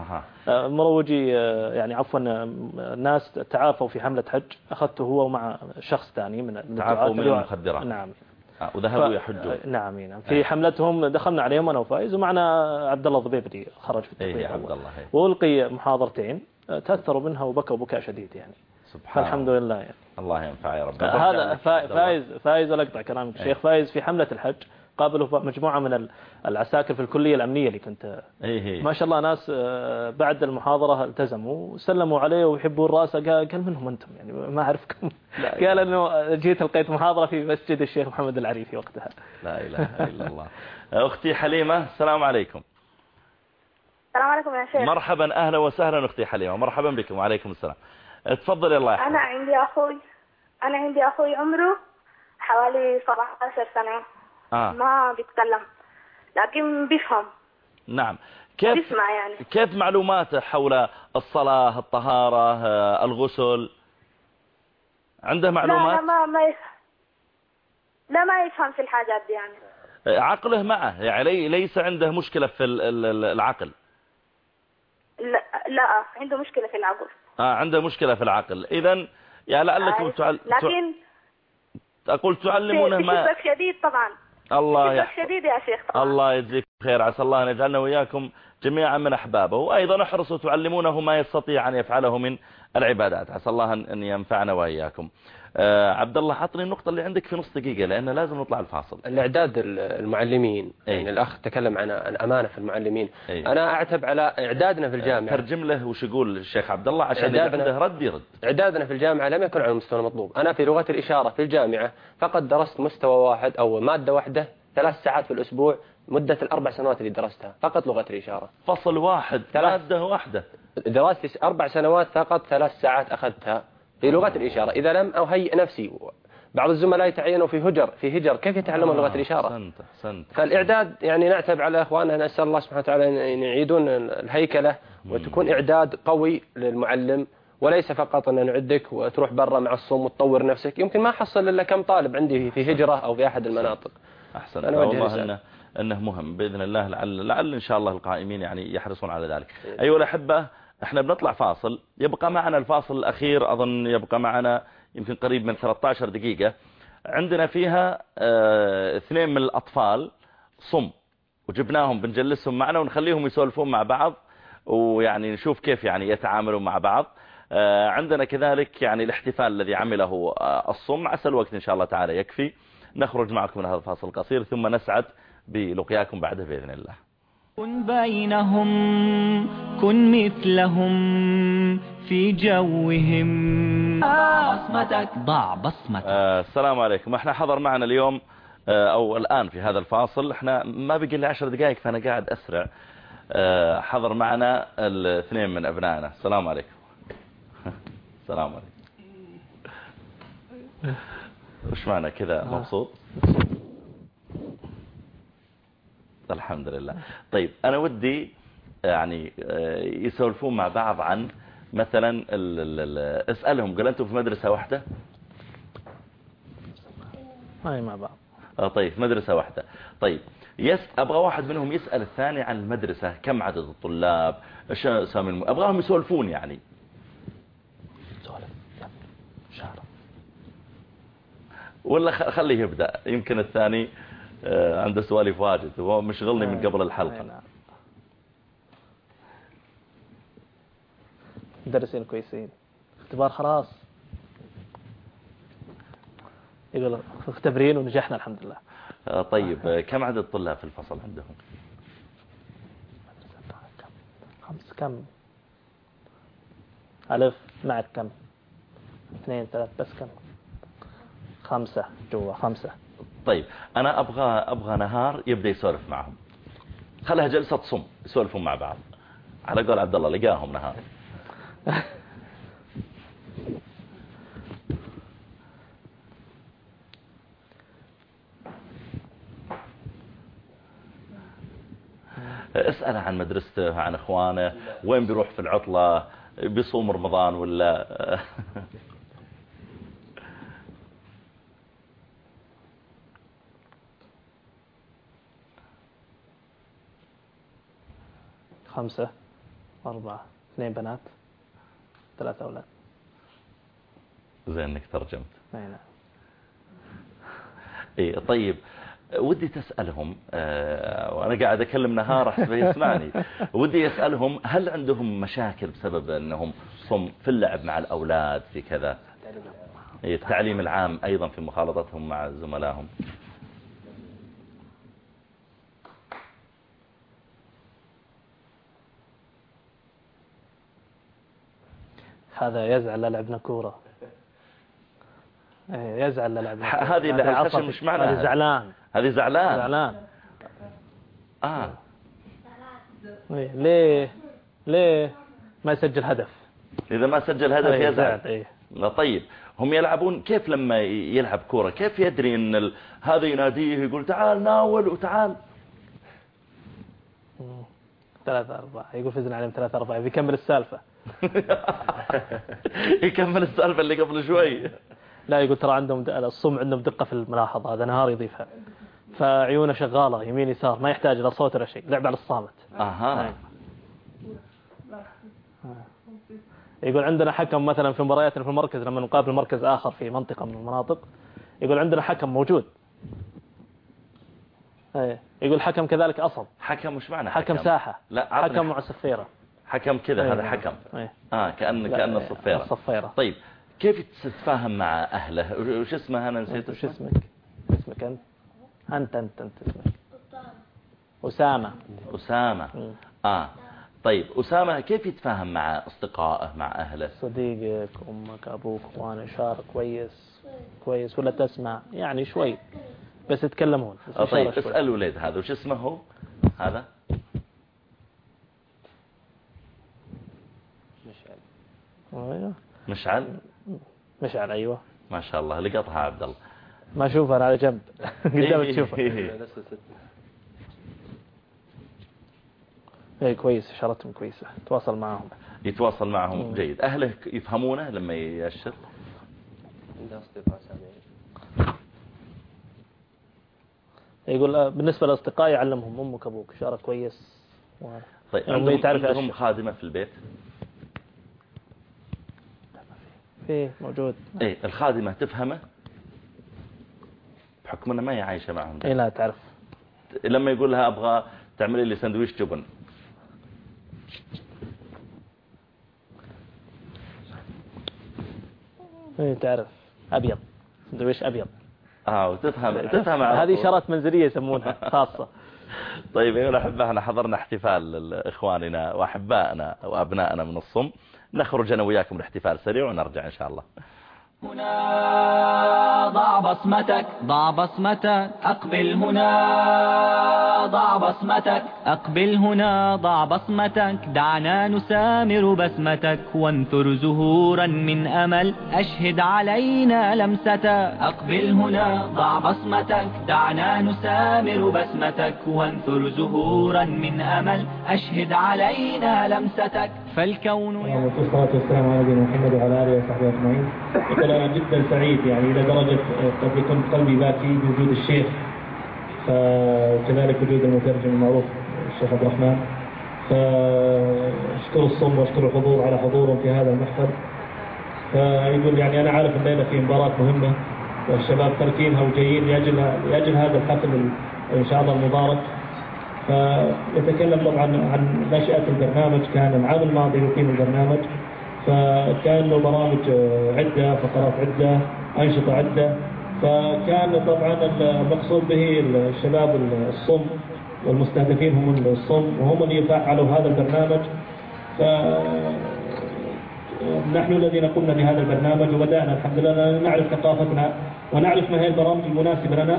مروجي يعني عفوا ناس تعافوا في حملة حج، أخذته هو ومع شخص ثاني من تعافوا من المخدرات. نعم. وذهبوا يحجون. نعم. في حملتهم دخلنا عليهم أنا وفايز، ومعنا عبد الله الضبيبري خرج في التقرير وألقي محاضرتين تأثروا منها وبكوا بكاء شديد يعني. سبحان الحمد لله يعني. الله ينفع يا رب. هذا فايز ولا اقطع كلامك الشيخ، فايز في حملة الحج قابله مجموعة من العساكر في الكلية الأمنية اللي كنت ما شاء الله ناس بعد المحاضرة التزموا وسلموا عليه ويحبون راسه، قال منهم أنتم يعني ما أعرفكم. قال أنه جيت لقيت محاضرة في مسجد الشيخ محمد العريفي وقتها. لا إله إلا الله. أختي حليمة السلام عليكم. السلام عليكم يا شيخ. مرحبا أهلا وسهلا أختي حليمة، مرحبا بكم. وعليكم السلام. تفضلي الله يحفظك. أنا عندي أخوي عمره حوالي 17 سنة. ما بيتكلم لكن بيفهم. نعم. بيسمع يعني. كيف معلوماته حول الصلاة، الطهارة، الغسل؟ عنده معلومات؟ لا ما يفهم في الحاجات دي يعني. عقله معه يعني ليس عنده مشكلة في العقل؟ لا عنده مشكلة في العقل. عنده مشكلة في العقل. إذن يعني لعلكم لكن أقول تعلمونه ما في شديد طبعا. الله شديد يا شيخ طبعا. الله يجزيك خير، عسى الله أن يجعلنا وإياكم جميعا من أحبابه، وأيضا احرصوا تعلمونه ما يستطيع أن يفعله من العبادات، عسى الله أن ينفعنا وإياكم. عبد الله حطني النقطة اللي عندك في نص دقيقة لأن لازم نطلع الفاصل. الإعداد المعلمين يعني الأخ تكلم عن الأمانة في المعلمين. أنا أعتب على إعدادنا في الجامعة. ترجم له وش يقول الشيخ عبد الله عشان عنده رد يرد. إعدادنا في الجامعة لم يكن على المستوى المطلوب. أنا في لغة الإشارة في الجامعة فقط درست مستوى واحد أو مادة واحدة 3 ساعات في الأسبوع مدة ال4 سنوات اللي درستها فقط لغة الإشارة. فصل واحد مادة واحدة. دراستي 4 سنوات فقط 3 ساعات أخذتها في لغة الإشارة. إذا لم أهيئ نفسي، بعض الزملاء يتعينوا في هجر كيف يتعلمون لغة الإشارة؟ فالإعداد يعني نعتب على إخواننا، نسأل الله سبحانه وتعالى أن يعيدون الهيكلة وتكون إعداد قوي للمعلم، وليس فقط أن نعدك وتروح برا مع الصم وتطور نفسك. يمكن ما حصل إلا كم طالب عندي في هجرة أو في أحد المناطق. أحسن. أنا والله أنه مهم بإذن الله، لعل إن شاء الله القائمين يعني يحرصون على ذلك. أيها الأحبة احنا بنطلع فاصل، يبقى معنا الفاصل الأخير أظن يبقى معنا يمكن قريب من 13 دقيقة. عندنا فيها 2 من الأطفال صم وجبناهم بنجلسهم معنا ونخليهم يسولفون مع بعض ويعني نشوف كيف يعني يتعاملون مع بعض. عندنا كذلك يعني الاحتفال الذي عمله الصم، عسى الوقت إن شاء الله تعالى يكفي. نخرج معكم من هذا الفاصل القصير ثم نسعد بلقياكم بعده بإذن الله. كن بينهم كن مثلهم في جوهم، ضع بصمتك ضع بصمتك. السلام عليكم. احنا حضر معنا اليوم او الآن في هذا الفاصل، احنا ما بقي لي 10 دقائق فأنا قاعد أسرع. حضر معنا 2 من أبنائنا. السلام عليكم. السلام عليكم. وش معنى كذا مبسوط؟ الحمد لله. طيب أنا ودي يعني يسولفون مع بعض عن مثلا اسألهم، قال أنتم في مدرسة واحدة؟ هاي مع بعض. طيب مدرسة واحدة. طيب أبغى واحد منهم يسأل الثاني عن المدرسة، كم عدد الطلاب، ايش اسامي أبغاهم يسولفون يعني. ولا خليه يبدأ، يمكن الثاني عنده سوالف واجد، هو مشغلني من قبل الحلقة. مدرسين كويسين، اختبار خلاص يقول اختبرين ونجحنا الحمد لله. طيب كم عدد الطلاب في الفصل عندهم؟ 5 كم؟ ألف معك كم؟ 2 3 بس كم؟ 5 جوا 5. طيب أنا أبغى نهار يبدأ يسولف معهم، خلها جلسة صم يسولفون مع بعض على قول عبد الله لقاهم نهار. اسأله عن مدرسته، عن اخوانه، وين بيروح في العطلة، بيصوم رمضان ولا 5 4 2 بنات 3 أولاد. زين انك ترجمت. اي نعم. اي طيب ودي تسألهم وانا قاعد اكلم نهار احسب يسمعني، ودي اسألهم هل عندهم مشاكل بسبب انهم صم في اللعب مع الاولاد في كذا، التعليم العام ايضا في مخالطتهم مع زملائهم. هذا يزعل لعبنا كورة، يزعل لعبنا كورة. هذه الخشم مش معناها هذه زعلان، هذه زعلان زعلان. ليه ما يسجل هدف؟ إذا ما سجل هدف يزعل. لا طيب هم يلعبون كيف لما يلعب كورة كيف يدري ان هذا يناديه يقول تعال ناول وتعال 3-4 يقول فزنا عليهم 3-4 بيكمل السالفة. يكمل السالفة اللي قبل شوي. لا يقول ترى عندهم الصم عندهم دقة في الملاحظة، هذا نهار يضيفها، فعيونه شغالة يمين يسار ما يحتاج إلى صوت ولا شيء، لعب على الصامت. يقول عندنا حكم مثلا في مبارياتنا في المركز لما نقابل مركز آخر في منطقة من المناطق، يقول عندنا حكم موجود. يقول حكم كذلك أصل. حكم مش معنى حكم ساحة؟ لا حكم مع صفيرة. حكم كذا هذا حكم. كأن الصفيرة. الصفيرة. طيب كيف تتفاهم مع أهله؟ وش اسمه أنا نسيت؟ وش اسمك؟ اسمك أنت اسمك أسامة. طيب أسامة كيف يتفاهم مع أصدقائه مع أهله؟ صديقك أمك أبوك أخوانك شارك كويس ولا تسمع يعني شوي بس يتكلمون. طيب اسأل ولد هذا وش اسمه هو هذا؟ مشعل أيوة ما شاء الله لقطها عبد الله ما أشوفها أنا على جنب قدامك تشوفها. كويس إشارتهم كويسة يتواصل معهم جيد. أهله يفهمونه لما يأشر؟ يقول بالنسبة للأصدقاء يعلمهم أمك أبوك شارك كويس. طيب عندهم خادمة في البيت؟ فيه موجود. الخادمة تفهمه بحكم أنها ما هي عايشة معهم. لا تعرف لما يقول لها أبغى تعملي لي سندويش جبن تعرف أبيض سندويش أبيض وتفهم هذه إشارات منزلية يسمونها خاصة. طيب أيها الأحبة احنا حضرنا احتفال لإخواننا وأحبائنا وأبنائنا من الصم، نخرج أنا وياكم الاحتفال سريع ونرجع إن شاء الله. هنا ضع بصمتك أقبل هنا ضع بصمتك أقبل هنا ضع بصمتك دعنا نسامر بسمتك وانثر زهورا من أمل أشهد علينا لمستك. أقبل هنا ضع بصمتك دعنا نسامر بسمتك وانثر زهورا من أمل أشهد علينا لمستك فالكون والصلاة والسلام على نبينا محمد وعلى آله وصحبه أجمعين. أنا جدا سعيد يعني إلى درجة قد يكون قلبي باكي بوجود الشيخ وكذلك وجود المترجم المعروف الشيخ عبد الرحمن، فأشكر الصم وأشكر الحضور على حضورهم في هذا المحفل. فيقول يعني أنا عارف الليلة في مباراة مهمة والشباب تركينها وجايين لأجل هذا الحفل إن شاء الله المبارك. فيتكلم طبعا عن نشأة البرنامج، كان العام الماضي يقيم البرنامج فكان له برامج عدة، فقرات عدة، أنشطة عدة. فكان طبعا المقصود به الشباب الصم والمستهدفين هم الصم، وهم اللي يفعلوا هذا البرنامج. فنحن الذين قمنا بهذا البرنامج وبدأنا الحمد لله نعرف ثقافتنا ونعرف ما هي البرامج المناسبة لنا.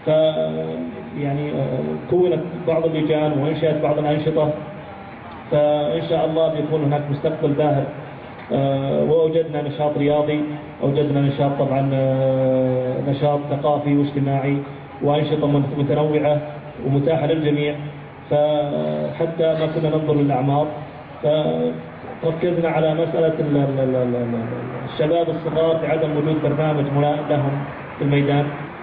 يعني كونت بعض اللجان وانشأت بعض الأنشطة، فإن شاء الله بيكون هناك مستقبل باهر. ووجدنا نشاط رياضي، وجدنا نشاط طبعا نشاط ثقافي واجتماعي وأنشطة متنوعة ومتاحة للجميع. فحتى ما كنا ننظر للأعمار، فركزنا على مسألة الشباب الصغار بعدم وجود برنامج ملائم لهم في الميدان.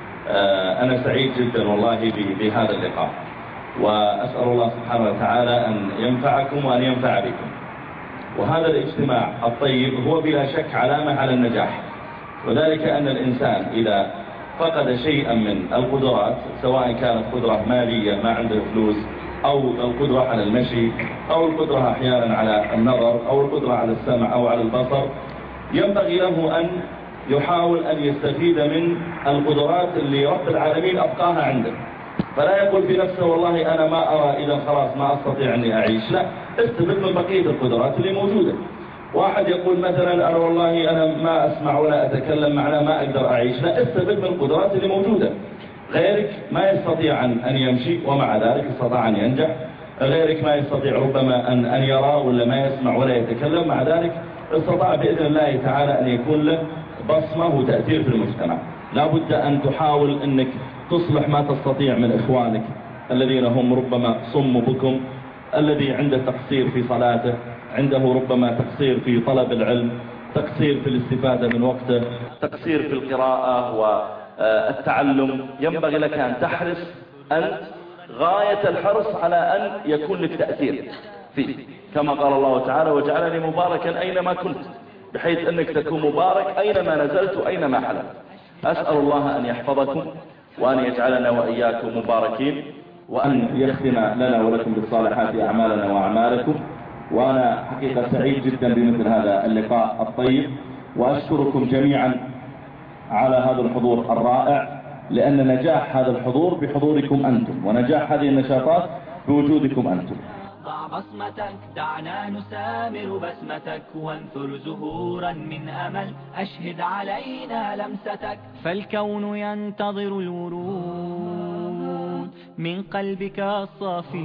أنا سعيد جدا والله بهذا اللقاء، وأسأل الله سبحانه وتعالى أن ينفعكم وأن ينفع بكم. وهذا الاجتماع الطيب هو بلا شك علامة على النجاح، وذلك أن الإنسان إذا فقد شيئا من القدرات، سواء كانت قدرة مالية ما عنده فلوس، أو القدرة على المشي، أو القدرة أحيانا على النظر، أو القدرة على السمع أو على البصر، ينبغي له أن يحاول أن يستفيد من القدرات اللي رب العالمين أبقاها عنده. فلا يقول في نفسه والله أنا ما أرى إذا خلاص ما أستطيع أني أعيش، لا، استفد من بقية القدرات اللي موجودة. واحد يقول مثلا أنا والله أنا ما أسمع ولا أتكلم، معناه ما أقدر أعيش، لا، استفد من القدرات اللي موجودة. غيرك ما يستطيع أن يمشي ومع ذلك استطاع أن ينجح، غيرك ما يستطيع ربما أن يرى ولا ما يسمع ولا يتكلم، مع ذلك استطاع بإذن الله تعالى أن يكون له بصمة وتأثير في المجتمع. لا بد أن تحاول أنك تصلح ما تستطيع من إخوانك الذين هم ربما صم بكم، الذي عنده تقصير في صلاته، عنده ربما تقصير في طلب العلم، تقصير في الاستفادة من وقته، تقصير في القراءة والتعلم. ينبغي لك أن تحرص أن غاية الحرص على أن يكون لك تأثير فيه، كما قال الله تعالى وجعلني مباركا أينما كنت، بحيث أنك تكون مبارك أينما نزلت وأينما حلت. أسأل الله أن يحفظكم وأن يجعلنا وإياكم مباركين، وأن يختم لنا ولكم بالصالحات أعمالنا وأعمالكم. وأنا حقيقة سعيد جدا بمثل هذا اللقاء الطيب، وأشكركم جميعا على هذا الحضور الرائع، لأن نجاح هذا الحضور بحضوركم أنتم، ونجاح هذه النشاطات بوجودكم أنتم. ضع بصمتك، دعنا نسامر بسمتك، وانثر زهورا من أمل، أشهد علينا لمستك. فالكون ينتظر الورود من قلبك الصافي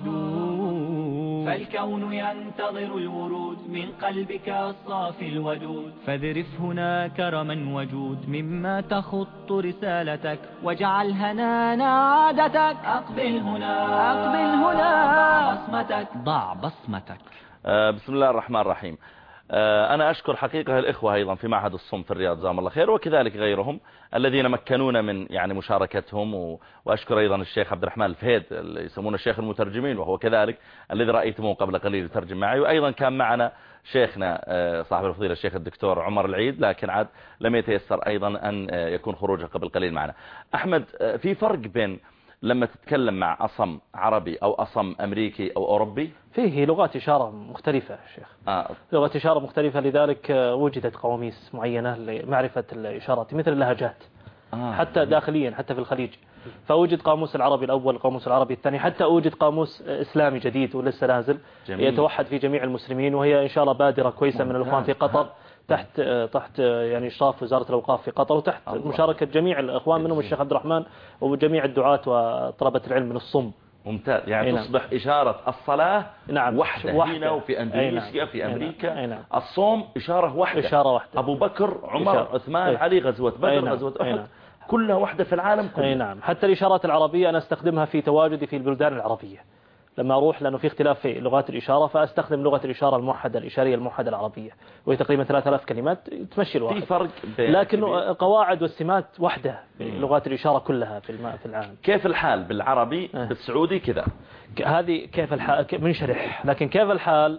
الودود، فالكون ينتظر الورود من قلبك الصافي الودود. فاذرف هنا كرما وجود مما تخط رسالتك، واجعل هنانا عادتك. أقبل هنا، أقبل هنا، بصمتك، ضع بصمتك. بسم الله الرحمن الرحيم. أنا أشكر حقيقة الإخوة أيضا في معهد الصم في الرياض جزاهم الله خير، وكذلك غيرهم الذين مكنونا من يعني مشاركتهم. وأشكر أيضا الشيخ عبد الرحمن الفهيد اللي يسمونه الشيخ المترجمين، وهو كذلك الذي رأيتموه قبل قليل يترجم معي. وأيضا كان معنا شيخنا صاحب الفضيلة الشيخ الدكتور عمر العيد، لكن عاد لم يتيسر أيضا أن يكون خروجه قبل قليل معنا. أحمد، في فرق بين لما تتكلم مع أصم عربي أو أصم أمريكي أو أوروبي؟ فيه لغات إشارة مختلفة شيخ. لغات إشارة مختلفة، لذلك وجدت قواميس معينة لمعرفة الإشارات مثل اللهجات. حتى داخليا، حتى في الخليج، فوجد قاموس العربي الأول، قاموس العربي الثاني، حتى وجد قاموس إسلامي جديد ولسه نازل يتوحد في جميع المسلمين. وهي إن شاء الله بادرة كويسة من الإخوان في قطر، تحت يعني إشراف وزارة الأوقاف في قطر، وتحت مشاركة جميع الإخوان منهم الشيخ عبد الرحمن وجميع الدعاة وطلبة العلم من الصم. ممتاز، يعني تصبح إشارة الصلاة وحدة هنا وفي أندونيسيا في أمريكا. الصوم إشارة واحدة. أبو بكر، عمر، عثمان، علي، غزوة بدر، غزوة أحد، كلها واحدة في العالم كله. نعم. حتى الإشارات العربية أنا أستخدمها في تواجدي في البلدان العربية لما أروح، لأنه في اختلاف في لغات الإشارة، فأستخدم لغة الإشارة الموحدة الإشارية الموحدة العربية، وهي تقريبا 3000 كلمات تمشي الواحد. في فرق لكن قواعد والسمات واحدة في لغات الإشارة كلها في العالم. كيف الحال بالعربي بالسعودي كذا؟ هذه كيف الحال منشرح، لكن كيف الحال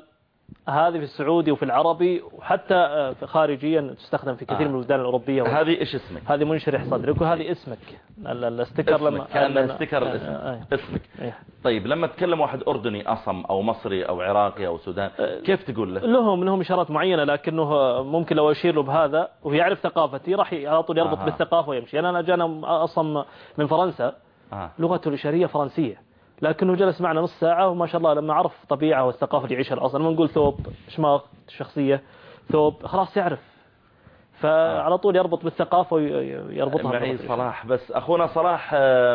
هذه في السعودي وفي العربي وحتى خارجيا تستخدم في كثير من البلدان الأوروبية. هذه إيش اسمك؟ هذه منشرح صدرك، وهذه اسمك الاستيكر لما كان الاستيكر الاسم اسمك. طيب لما تكلم واحد أردني أصم أو مصري أو عراقي أو سودان كيف تقول له؟ لهم إشارات معينة، لكنه ممكن لو أشير له بهذا ويعرف ثقافتي راح على طول يربط بالثقافة ويمشي. أنا جانا أصم من فرنسا لغته الإشارية فرنسية، لكنه جلس معنا نص ساعة وما شاء الله لما عرف طبيعة والثقافة اللي يعيشها الأصل. لما نقول ثوب شماغ شخصية ثوب خلاص يعرف، فعلى طول يربط بالثقافة ويربطها. معي صلاح، بس أخونا صلاح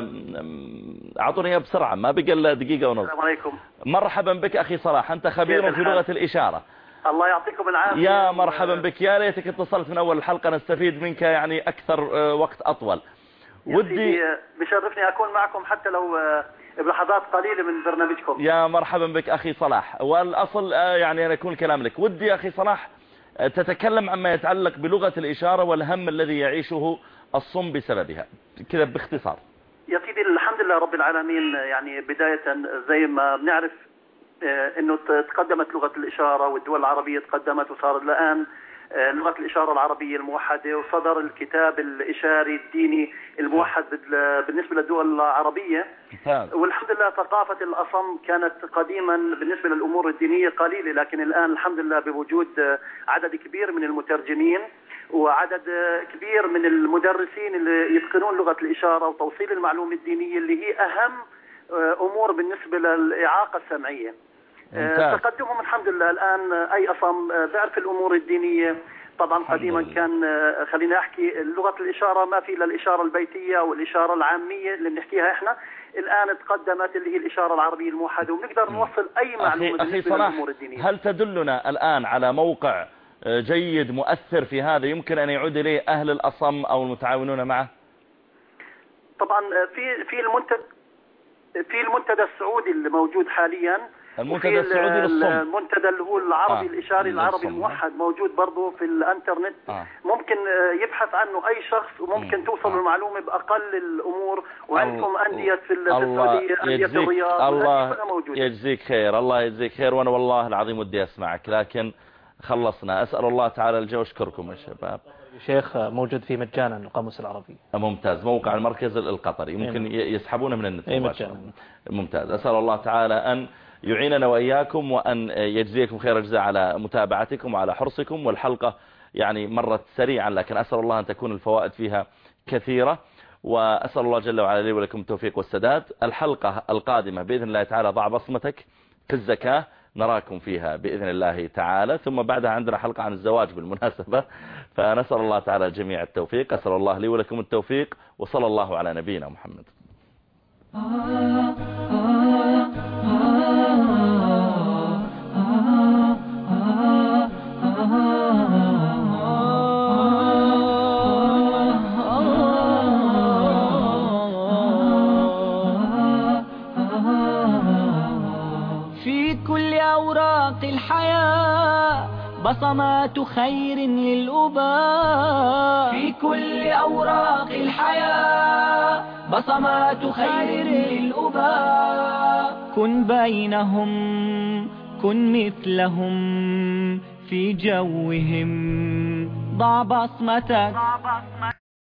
أعطوني إياه بسرعة، ما بقى إلا دقيقة ونص. السلام عليكم. مرحبا بك أخي صلاح، أنت خبير في لغة الإشارة. الله يعطيكم العافية. يا مرحبا بك، يا ليتك اتصلت من أول الحلقة نستفيد منك يعني أكثر وقت أطول. ودي بشرفني أكون معكم حتى لو بلحظات قليلة من برنامجكم. يا مرحبا بك أخي صلاح، والأصل يعني أن يكون كلام لك. ودي أخي صلاح تتكلم عما يتعلق بلغة الإشارة والهم الذي يعيشه الصم بسببها كذا باختصار. يا سيدي الحمد لله رب العالمين. يعني بداية زي ما بنعرف انه تقدمت لغة الإشارة والدول العربية تقدمت وصار الآن لغة الإشارة العربية الموحدة، وصدر الكتاب الإشاري الديني الموحد بالنسبة للدول العربية. والحمد لله ثقافة الأصم كانت قديما بالنسبة للأمور الدينية قليلة، لكن الآن الحمد لله بوجود عدد كبير من المترجمين وعدد كبير من المدرسين اللي يتقنون لغة الإشارة وتوصيل المعلومة الدينية اللي هي أهم أمور بالنسبة للإعاقة السمعية. تقدمهم الحمد لله. الآن أي أصم بيعرف الأمور الدينية. طبعا قديما كان خلينا أحكي لغة الإشارة ما في إلا الإشارة البيتية والإشارة العامية اللي بنحكيها إحنا. الآن تقدمت اللي هي الإشارة العربية الموحدة وبنقدر نوصل أي معلومة بالنسبة للأمور الدينية. هل تدلنا الآن على موقع جيد مؤثر في هذا يمكن أن يعود إليه أهل الأصم أو المتعاونون معه؟ طبعا في المنتدى السعودي اللي موجود حاليا، المنتدى السعودي للصم، المنتدى اللي هو العربي الإشاري العربي الموحد موجود برضه في الانترنت. ممكن يبحث عنه أي شخص وممكن توصل المعلومة بأقل الأمور. وعندكم أندية في السعودية، أندية الرياض، الله يجزيك خير. الله يجزيك خير. وأنا والله العظيم ودي أسمعك لكن خلصنا. أسأل الله تعالى الجو. أشكركم يا شباب. شيخ موجود فيه مجانا القاموس العربي. ممتاز. موقع المركز القطري ممكن يسحبونه من النت مباشرة. ممتاز. أسأل الله تعالى أن يعيننا وإياكم وأن يجزيكم خير الجزاء على متابعتكم وعلى حرصكم. والحلقة يعني مرت سريعا لكن أسأل الله أن تكون الفوائد فيها كثيرة، وأسأل الله جل وعلا لي ولكم التوفيق والسداد. الحلقة القادمة بإذن الله تعالى ضع بصمتك في الزكاة، نراكم فيها بإذن الله تعالى. ثم بعدها عندنا حلقة عن الزواج بالمناسبة، فنسأل الله تعالى الجميع التوفيق. أسأل الله لي ولكم التوفيق، وصلى الله على نبينا محمد. في كل أوراق الحياة بصمات خير للأباء. في كل أوراق الحياة بصمات خير للأباء. كن بينهم كن مثلهم في جوهم ضع بصمتك.